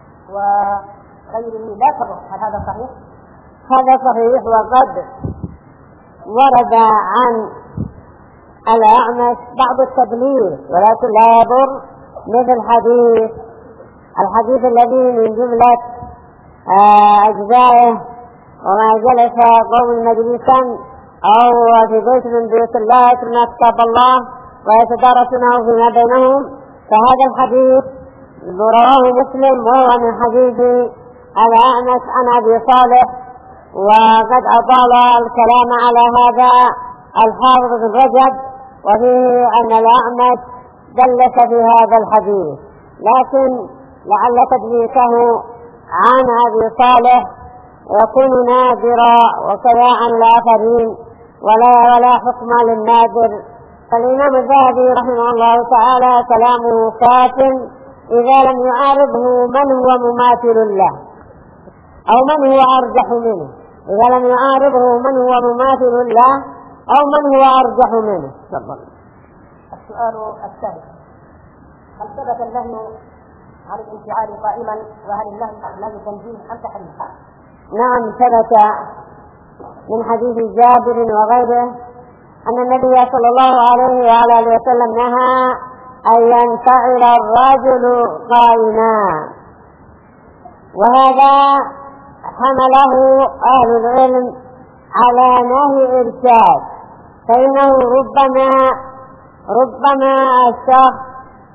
وغيره لا تضر، هل هذا صحيح؟ هذا صحيح، وقد ورد عن الأعمش بعض التبليغ ولكن لا يضر، مثل حديث الحديث الذي من جملة أجزائه وما جلس قوم مجلسا أو في بيت من بيوت الله يتلون كتاب الله ويتدارسونه فيما بينهم، فهذا الحديث رواه مسلم وهو من حديث الأعمش عن أبي صالح. وقد أطال الكلام على هذا الحافظ بن رجب وفيه أن الأعمش دلس في هذا الحديث، لكن لعل تدليسه عن أبي صالح يكون نادرا وكذا عن الآخرين ولا ولا حكم للنادر. فالإمام الذهبي رحمه الله تعالى كلامه كاف إذا لم يعارضه من هو مماثل له أو من هو أرجح منه، إذا لم يعارضه من هو مماثل له أو من هو أرجح منه. تفضل. السؤال الثالث: هل ثبت النهي عن الانفعال قائما، وهل النهي نهي تنزيه أم تحريم؟ نعم، ثبت من حديث جابر وغيره أن النبي صلى الله عليه وعلى آله وسلم نهى أن ينفعل الرجل قائما، وهذا حمله أهل العلم على نهي إرشاد، فإنه ربما ربما الشخص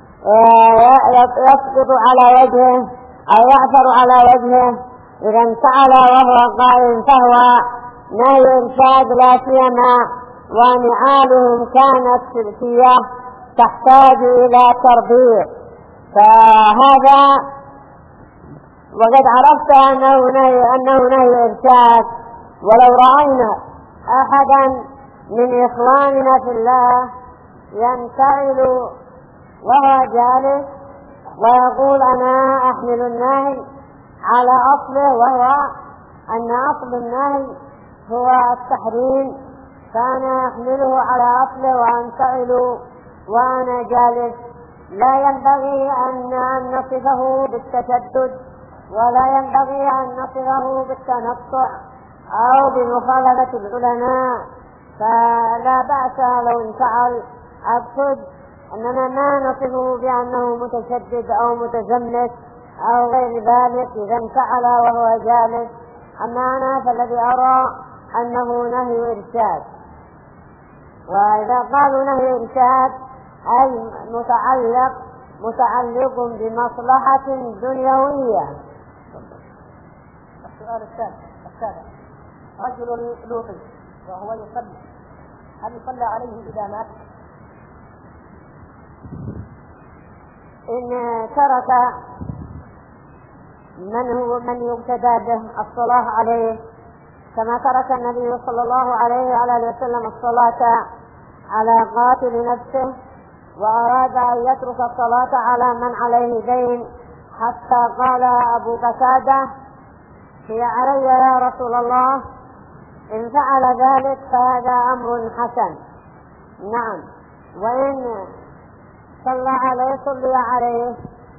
يسقط على وجهه أو يعثر على وجهه إذا انفعل وهو قائم، فهو نهي إرشاد، لا سيما ونعالهم كانت سلسية تحتاج إلى تربيط. فهذا وقد عرفت أنه نهي, أنه نهي إرشاد. ولو رأينا أحدا من إخواننا في الله ينفعل وهو جالس ويقول أنا أحمل النهي على أصله، وهو أن أصل النهي هو التحريم، فأنا أحمله على أصله وأنفعل وأنا جالس، لا ينبغي أن نصفه بالتشدد، ولا ينبغي أن نصفه بالتنطع أو بمخالفة العلماء، فلا بأس لو انفعل. أقصد أننا ما نصفه بأنه متشدد أو متزمت أو غير ذلك إذا انفعل وهو جالس. أما أنا فالذي أرى أنه نهي إرشاد، وإذا قالوا نهي إرشاد أي متعلق متعلق بمصلحة دنيوية. السؤال الثالث السابع: رجل لوطي وهو يصلي، هل يصلى عليه إذا مات؟ إن ترك من هو من يقتدى به الصلاة عليه، كما ترك النبي صلى الله عليه وعلى آله وسلم الصلاة على قاتل نفسه، وأراد أن يترك الصلاة على من عليه دين، حتى قال أبو قتادة: هي علي يا رسول الله، إن فعل ذلك فهذا أمر حسن. نعم، وإن صلى عليه صلى عليه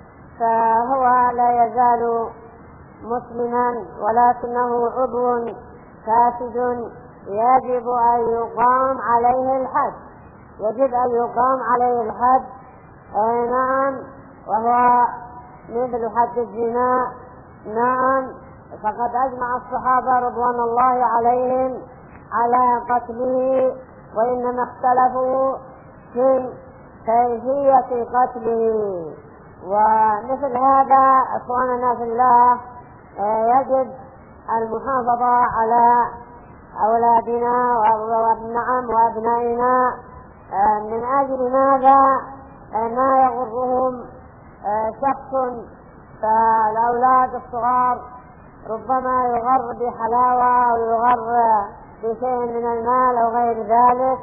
فهو لا يزال مسلما، ولكنه عضو فاسد يجب أن يقام عليه الحد، يجب أن يقام عليه الحد. أي نعم، وهو مثل حد الزنا. نعم، فقد أجمع الصحابة رضوان الله عليهم على قتله، وإنما اختلفوا في كيفية قتله. ومثل هذا أخواننا في الله يجب المحافظة على أولادنا وابنعم وأبنائنا، من أجل ماذا؟ ما يغرهم شخص. فالأولاد الصغار ربما يغر بحلاوة أو يغر بشيء من المال أو غير ذلك،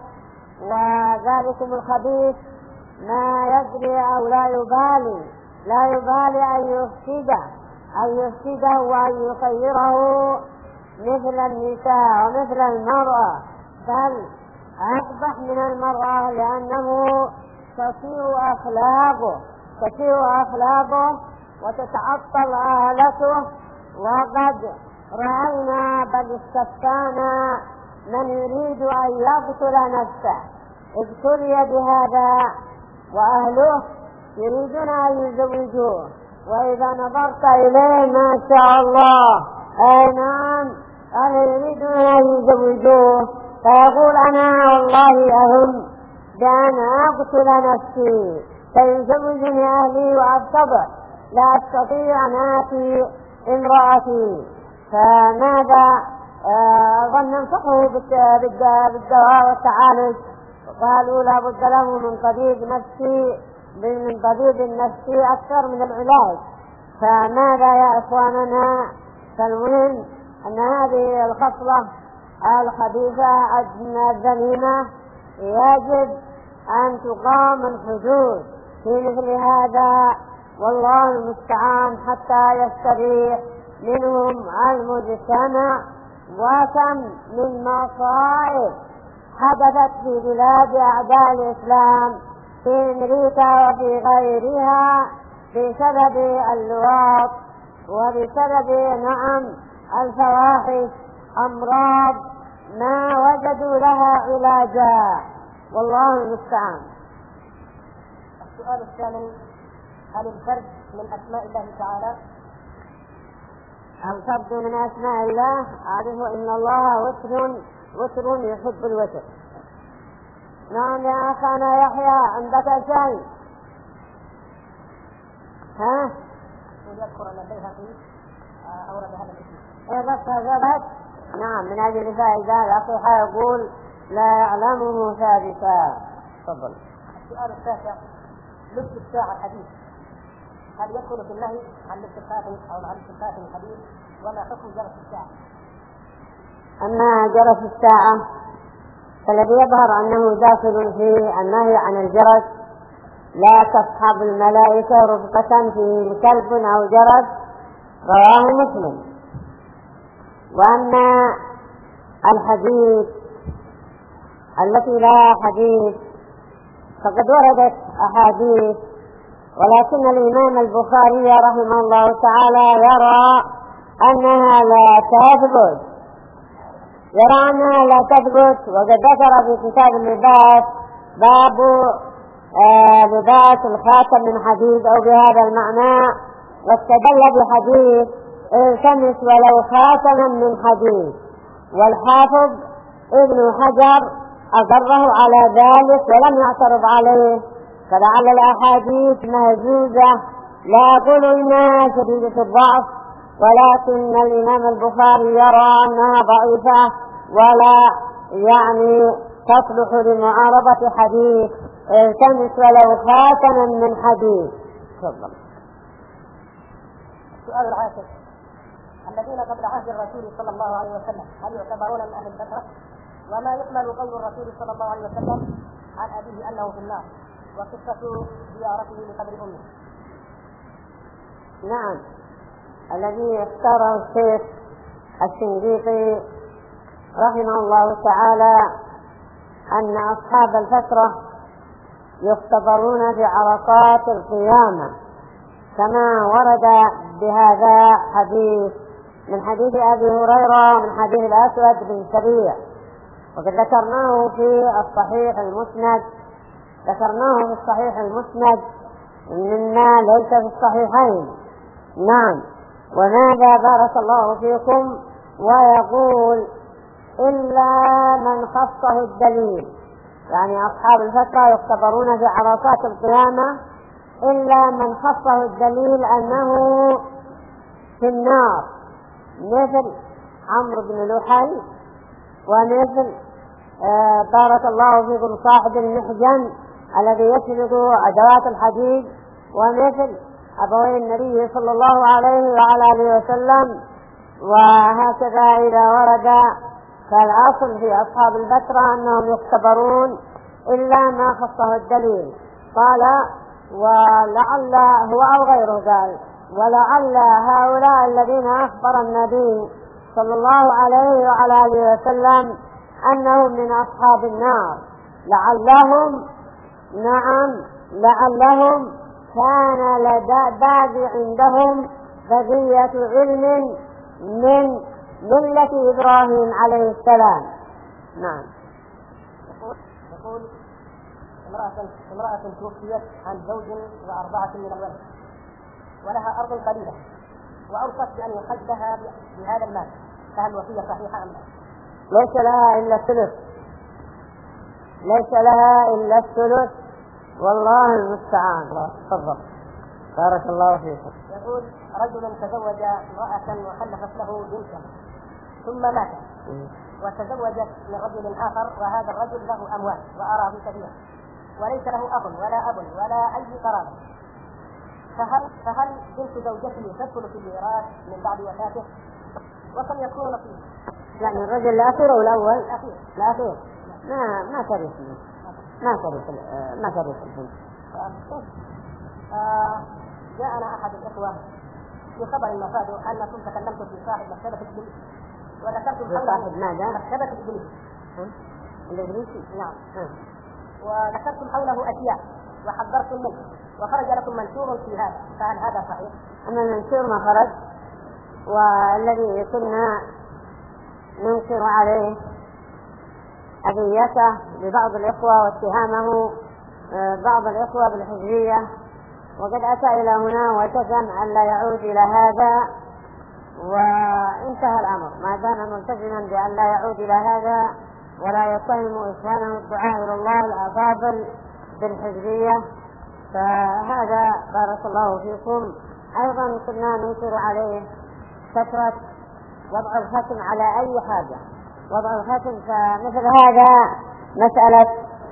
وذلكم الخبيث ما يدري أو لا يبالي لا يبالي أن يفسده أن يفسده وأن يخيره مثل النساء ومثل المرأة، بل أقبح من المرأة، لأنه تسيء أخلاقه تسيء أخلاقه وتتعطل آلته. وقد رأينا بل استفتانا من يريد أن يقتل نفسه ابتلي بهذا، وأهله يريدون أن يزوجوه، وإذا نظرت إليه ما شاء الله، أي نعم، أهله يريدون أن يزوجوه، فيقول أنا والله أهم بأن أقتل نفسي فيزوجني أهلي وأتبع، لا أستطيع أن آتي امرأتي. فماذا ظن ننصحه بالدواء والتعالج؟ قالوا لا بد له من طبيب نفسي من طبيب النفسي أكثر من العلاج. فماذا يا إخواننا؟ فالمهم أن هذه الخصلة الخبيثة الذميمة يجب أن تقام الحدود في مثل هذا، والله المستعان، حتى يستريح منهم المجتمع. وكم من مصائب حدثت في بلاد أعداء الإسلام في أمريكا وفي غيرها بسبب اللواط وبسبب نعم الفواحش أمراض ما وجدوا لها علاجا، والله المستعان. السؤال الثامن: هل الفرد من أسماء الله تعالى؟ الفرد من أسماء الله، أعرف إن الله وتر وتر يحب الوتر. نعم يا أخانا يحيى، عندك شيء؟ ها؟ يذكر أن البيهقي أورد هذا الاسم. إيه بس هذا. نعم، من أجل فائدة الأخ يقول لا يعلمه ثابتا. تفضل. السؤال التاسع: لبس الساعة الحديث، هل يدخل في النهي عن لبس الخاتم أو عن لبس الخاتم الحديث؟ وما حكم جرس الساعة؟ أما جرس الساعة فالذي يظهر أنه داخل في النهي عن الجرس، لا تصحب الملائكة رفقة في كلب أو جرس، رواه مسلم. وأما الحديث التي لها حديث فقد وردت أحاديث، ولكن الإمام البخاري رحمه الله تعالى يرى أنها لا تثبت يرى أنها لا تثبت وقد ذكر في كتاب اللباس باب آه لباس الخاتم من حديد أو بهذا المعنى، واستدل بحديث التمس ولو خاتما من حديد، والحافظ ابن حجر أقره على ذلك ولم يعترض عليه، فلعل الأحاديث مهزوزة، لا أقول إنها شديدة الضعف، ولكن الإمام البخاري يرى أنها ضعيفة ولا يعني تصلح لمعارضة حديث التمس ولو خاتما من حديد. تفضل. السؤال العاشر: الذين قبل عهد الرسول صلى الله عليه وسلم هل يعتبرون من أهل الفترة؟ وما يحمل قول الرسول صلى الله عليه وسلم عن أبيه أنه في النار، وقصة زيارته لقبر أمه؟ نعم، الذي اختاره الشيخ الشنقيطي رحمه الله تعالى أن أصحاب الفترة يختبرون في عرصات القيامة، كما ورد بهذا حديث من حديث أبي هريرة ومن حديث الأسود بن سريع، وقد ذكرناه في الصحيح المسند ذكرناه في الصحيح المسند مما ليس في الصحيحين. نعم. وماذا بارك الله فيكم؟ ويقول إلا من خصه الدليل، يعني أصحاب الفترة يختبرون في عرصات القيامة إلا من خصه الدليل أنه في النار، مثل عمرو بن لحي، ومثل آه بارك الله فيكم صاحب المحجن الذي يسرق أدوات الحديد، ومثل أبوي النبي صلى الله عليه وعلى آله وسلم. وهكذا إذا ورد، فالأصل في أصحاب الفترة أنهم يختبرون إلا ما خصه الدليل. قال ولعل هو أو غيره قال ولعل هؤلاء الذين أخبر النبي صلى الله عليه وعلى آله وسلم أنهم من أصحاب النار، لعلهم نعم لعلهم كان لدى عندهم بقية علم من ملة إبراهيم عليه السلام. نعم. يقول امرأة امرأة توفيت عن زوج وأربعة من الولد، ولها أرض قليلة، وأوصت بأن يحدها بهذا المال، فهل الوصية صحيحة أم لا؟ ليس لها إلا الثلث ليس لها إلا الثلث والله المستعان. تفضل. بارك الله فيكم. يقول رجل تزوج امرأة وخلفت له بنتا ثم مات، وتزوجت من رجل آخر، وهذا الرجل له أموال وأراضي كثيرة، وليس له أخ ولا أب ولا أي قرابة، فهل فهل بنت زوجته تدخل في الميراث من بعد وفاته؟ وكم يكون نصيبه؟ يعني الرجل الأخير أو الأول؟ الأخير. الأخير ما ما ترث ما ترث ما ترث البنت. آه جاءنا أحد الإخوة في خبر مفاده أنكم تكلمتم في صاحب مكتبة الجليس، وذكرتم صاحب ماذا؟ مكتبة الجليس الإدريسي. نعم. وذكرتم حوله أشياء وحذرتم منه، وخرج لكم منشور في هذا، فهل هذا صحيح؟ أما المنشور ما خرج، والذي كنا ننكر عليه أذيته لبعض الإخوة واتهامه بعض الإخوة بالحزبية، وقد أتى إلى هنا وتزم أن لا يعود إلى هذا، وانتهى الأمر ما دام ملتزما بأن لا يعود إلى هذا ولا يتهم إخوانه الدعاء إلى الله الأفاضل بالحزبية. فهذا بارك الله فيكم. أيضا كنا ننكر عليه كثرة وضع الختم على أي حاجة، وضع الختم، فمثل هذا مسألة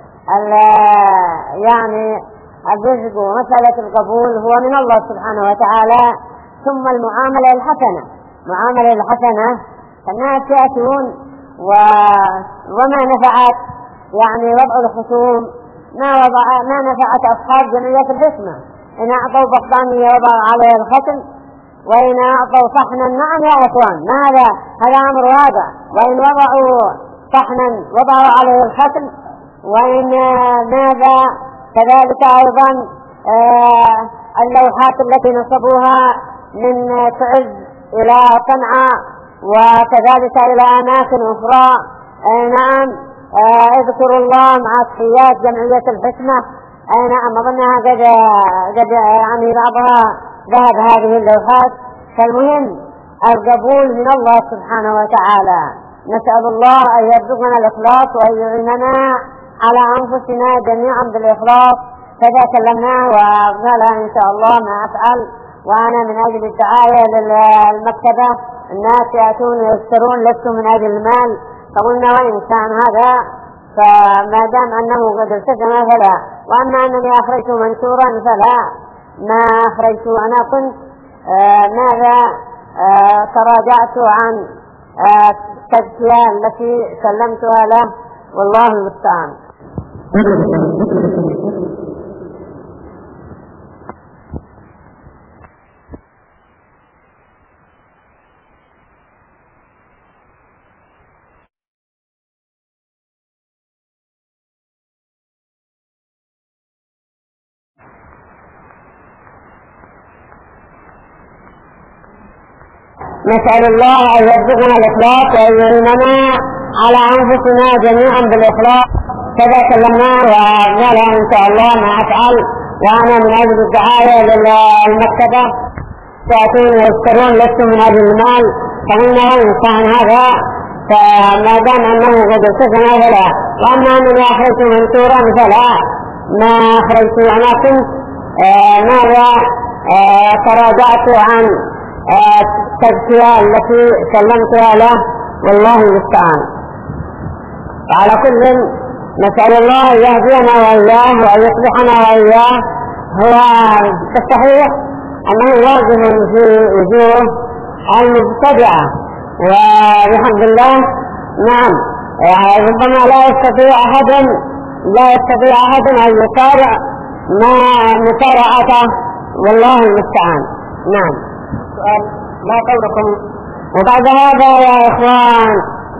يعني الرزق ومسألة القبول هو من الله سبحانه وتعالى، ثم المعاملة الحسنة، معاملة الحسنة فالناس يأتون و... وما نفعت يعني وضع الخصوم، ما وضع ما نفعت أصحاب جمعية الحكمة إن أعطوا بطانية وضعوا عليه الختم، وإن أعطوا صحنا نعم يا أخوان ماذا هذا أمر واضح، وإن وضعوا صحنا وضعوا عليه الختم، وإن ماذا كذلك أيضا آه اللوحات التي نصبوها من تعز إلى صنعاء وكذلك إلى أماكن أخرى. آه نعم آه اذكروا الله مع تحيات جمعية الحكمة. آه نعم أظنها قد, قد يعني بعضها ذهب هذه اللوحات. فالمهم القبول من الله سبحانه وتعالى. نسأل الله أن يرزقنا الإخلاص وأن يعيننا على أنفسنا جميعا بالإخلاص. كذا كلمنا وقال إن شاء الله ما أفعل، وأنا من أجل الدعاية للمكتبة الناس يأتون يشترون لست من أجل المال، فقلنا وإن كان هذا فما دام أنه قد التزم فلا، وأما أنني أخرجت منشورا فلا ما أخرجت. أنا كنت آه ماذا آه تراجعت عن آه التزكية التي سلمتها له، والله المستعان. نسأل الله أن يرزقنا الإخلاص وأن يعيننا على أنفسنا جميعا بالإخلاص. كذا كلمنا وقال إن شاء الله ما أفعل، وأنا من أجل الدعاية للمكتبة يأتون ويشترون لست من أجل المال، فقلنا وإن كان هذا فما دام أنه قد التزم فلا، وأما أنني أخرجت منشورا فلا ما أخرجت. أنا كنت آه ماذا آه تراجعت عن التزكية التي سلمتها له، والله المستعان. وعلى كل نسأل الله أن يهدينا وإياه وأن يصلحنا وإياه. هو الصحيح أنه واجب في وجوه المبتدعة، وبحمد الله نعم ربما لا يستطيع أحد لا يستطيع أحد أن يسارع ما مسارعته، والله المستعان. نعم. سؤال: ما قولكم؟ وبعد هذا يا إخوان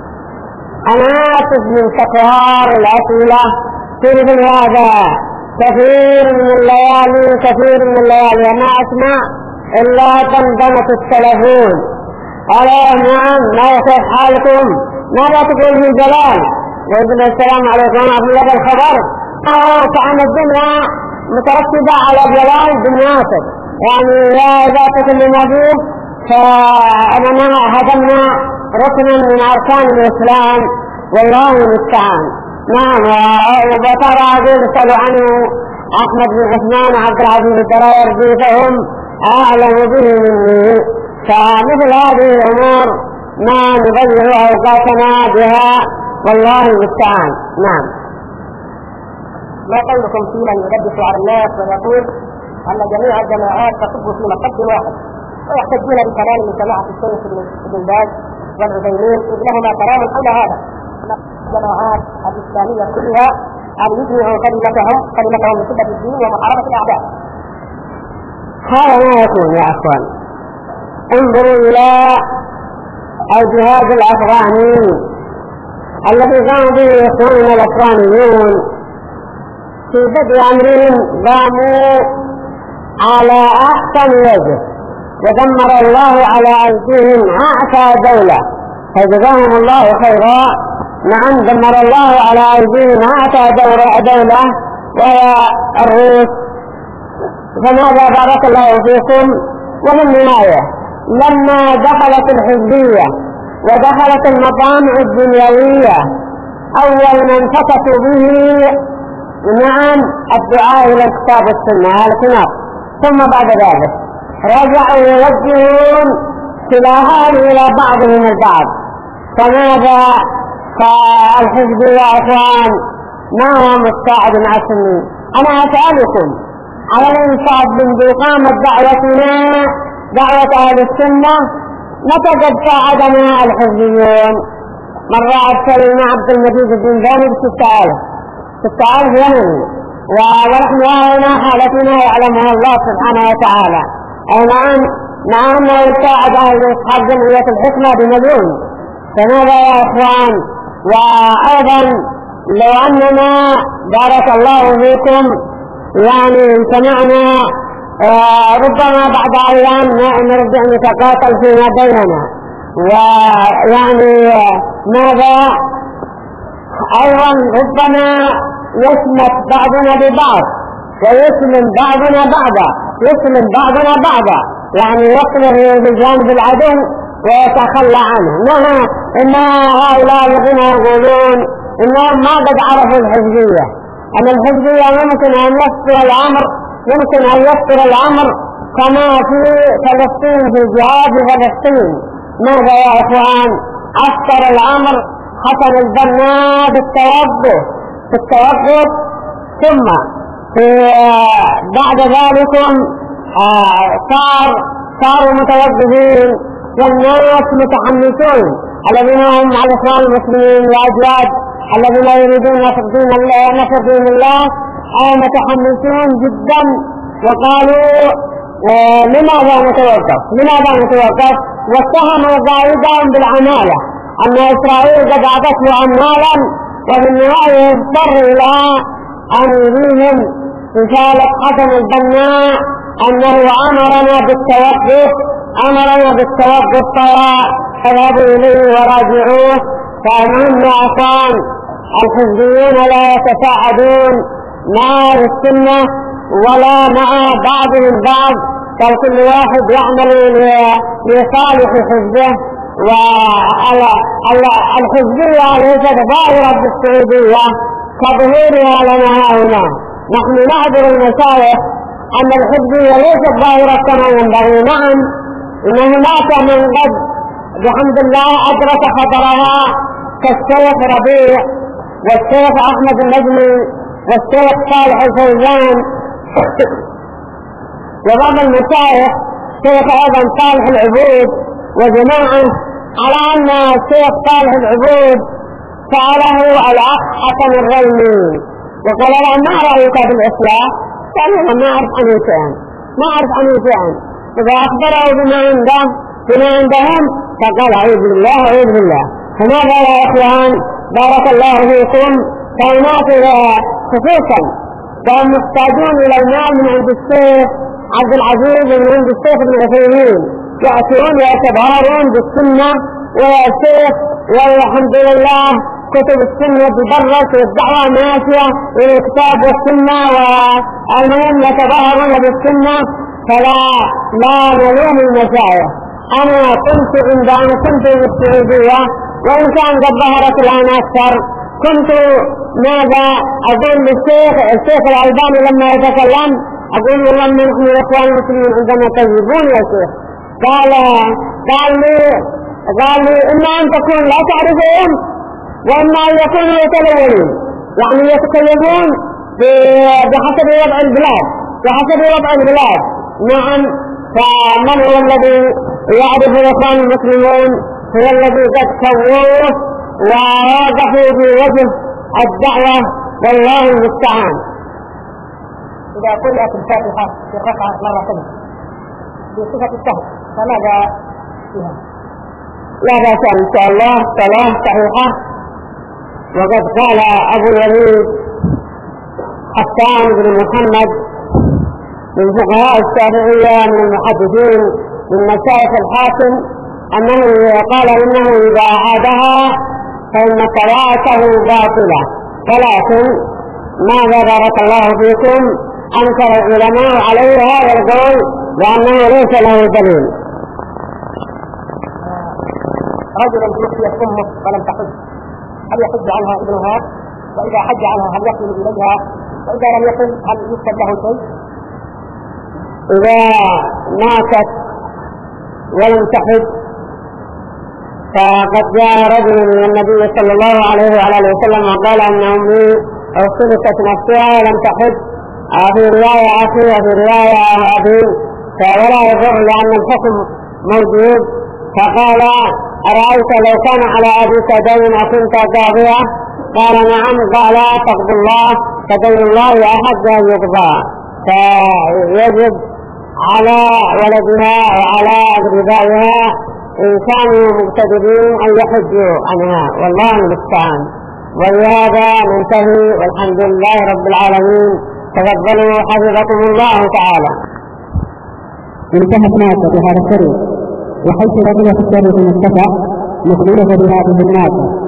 أنا آسف من تكرار الأسئلة في مثل هذا. كثير من الليالي كثير من الليالي ما أسمع إلا دندنة التلفون. ألا نعم ما يصير حالكم؟ ماذا تقول في الجلال؟ ويقول السلام عليكم ورحمة الله الخبر. كأن الدنيا مترتبة على جلال بالناسب، يعني لا ذات كل نبي فأننا هدمنا ركنا من أركان الإسلام، والله المستعان. نعم. وترى أقول سألوا عنه أحمد بن عثمان وعبد العزيز الدراوردي فهم أعلم به مني. فمثل هذه الأمور ما نضيع أوقاتنا بها، والله المستعان. نعم. ما قولكم في من يلبس على الناس ويقول أن جميع الجماعات تصب في مصب واحد، ويحتجون بكلام من جماعة الشيخ ابن باز والعثيمين إذ لهما كلام حول هذا الجماعات الإسلامية كلها أن يجمعوا كلمتهم كلمتهم بسبب الدين ومحاربة الأعداء. هذا ما يكون يا أخوان. انظروا إلى الجهاد الأفغاني الذي قاموا به إخواننا الأفغانيون في بدء أمرهم، قاموا على أحسن وجه، ودمر الله على أيديهم أعتى دولة فجزاهم الله خيرا. نعم دمر الله على أيديهم أعتى دولة وهي الروس. فماذا بارك الله فيكم؟ وفي النهاية لما دخلت الحزبية ودخلت المطامع الدنيوية أول من فتكوا به نعم الدعاء إلى الكتاب والسنة الكنار، ثم بعد ذلك رجعوا يوجهون سلاحهم إلى بعضهم البعض. فماذا؟ فالحزبية يا أخوان ما هو مستعد مع السنين. أنا أسألكم على الإنصاف منذ قامت دعوتنا دعوة أهل السنة متى قد ساعدنا الحزبيون؟ مرة أرسلنا عبد المجيد الدين باني بستة آلاف ستة آلاف يمني، ونحن هنا حالتنا يعلمها الله سبحانه وتعالى. أي نعم مع أنه يساعد أهل أصحاب جمعية الحكمة بمليون. فماذا يا أخوان؟ وأيضا لو أننا بارك الله فيكم يعني سمعنا آه ربما بعد أيام نرجع نتقاتل فيما بيننا، ويعني ماذا أيضا ربما يسمت بعضنا ببعض ويسلم بعضنا بعضا يسلم بعضنا بعضا يعني يصلح بجانب العدو ويتخلى عنه. إنما إن هؤلاء الذين يقولون إنهم ما قد عرفوا الحزبية، أن الحزبية يمكن أن يسطر الأمر يمكن أن يسطر الأمر كما في فلسطين في جهاد فلسطين. ماذا يا إخوان؟ أسطر الأمر حسن البنا بالتوقف في التوقف ثم في بعد ذلك صار صاروا متوقفين والناس متحمسون الذين هم على إخوان المسلمين الأجواد الذين يريدون نصر دين الله نصر دين الله متحمسون جدا، وقالوا لماذا نتوقف لماذا نتوقف واتهموا قائدهم بالعمالة أن إسرائيل قد أعطته أموالا، وفي النهاية يضطر إلى أن يريهم رسالة حسن البنا أنه أمرنا بالتوقف أمرنا بالتوقف فذهبوا إليه وراجعوه. فأمهم يا أخوان الحزبيون لا يتساعدون مع السنة ولا مع بعضهم بعض، بل كل واحد يعمل لصالح حزبه. والحزبية ليست ظاهرة بالسعودية كظهورها لنا هنا. نحن نعذر المشايخ أن الحزبية ليست ظاهرة كما ينبغي. نعم إن هناك من قد بحمد الله أدرك خطرها كالشيخ ربيع والشيخ أحمد النجمي والشيخ صالح الفوزان وبعض المشايخ شيخ أيضا صالح العبود وجماعة، على أن الشيخ صالح العبود سأله الأخ حسن الريمي وقال له ما رأيك بالإصلاح؟ قال له ما أعرف عنه شيئا ما أعرف عنه شيئا. إذا أخبره بما عنده بما عندهم فقال أعوذ بالله أعوذ بالله. فماذا يا إخوان بارك الله فيكم؟ كونات خصوصا فهم محتاجون إلى المال من عند الشيخ عبد العزيز ومن عند الشيخ ابن عثيمين، يأتون ويتبارون بالسنة والشيخ والحمد لله كتب السنة تدرس والدعوة ماشية والكتاب والسنة والمهم يتظاهرون بالسنة. فلا لا نلوم المشايخ. أنا كنت عند أنا كنت في السعودية وإن كان قد ظهرت الآن أكثر كنت ماذا أقول للشيخ الشيخ الألباني لما يتكلم أقول والله نحن الإخوان المسلمين عندنا طيبون يا شيخ. قال قال لي قال لي إما أن تكون لا تعرفون وإما أن يكونوا يتلونون يعني يتكلمون بحسب وضع البلاد بحسب وضع البلاد. نعم فمن هو الذي يعرف الإخوان المسلمون هو الذي قد سووه ووقفوا بوجه الدعوة والله المستعان. إذا قرأت الفاتحة في الركعة مرتين بصفة السهل فماذا فيها؟ لا بأس إن شاء الله صلاة صحيحة. وقد قال أبو الوليد حسان بن محمد من فقهاء الشافعية من المحدثين من مشايخ الحاكم أنه قال إنه إذا أعادها فإن صلاته باطلة، ولكن ماذا بارك الله فيكم أنكر العلماء عليه هذا القول لأنه ليس له دليل. رجل توفيت أمه ولم تحج، هل يحج عنها ابنها؟ وإذا حج عنها هل يصل إليها؟ وإذا لم يصل هل يكتب له شيء؟ إذا ماتت ولم تحج فقد جاء رجل من النبي صلى الله عليه وعلى وسلم وقال أن أمي أصبت نفسها ولم تحج، في رواية أخي وفي رواية أبي، فولا يضر لأن الحكم موجود. فقال أرأيت لو كان على أبيك دين أكنت قاضية؟ قال نعم. قال تقضي الله، فدين الله أحد أن يقضى، فيجب على ولدها وعلى أقربائها إن كانوا مقتدرين أن يحجوا عنها، والله المستعان. ولهذا ننتهي والحمد لله رب العالمين. تفضلوا حفظكم الله تعالى. انتهت مادة بهذا الشريط، وحيث بقيت الشريط المتفق مقبولة بهذه المادة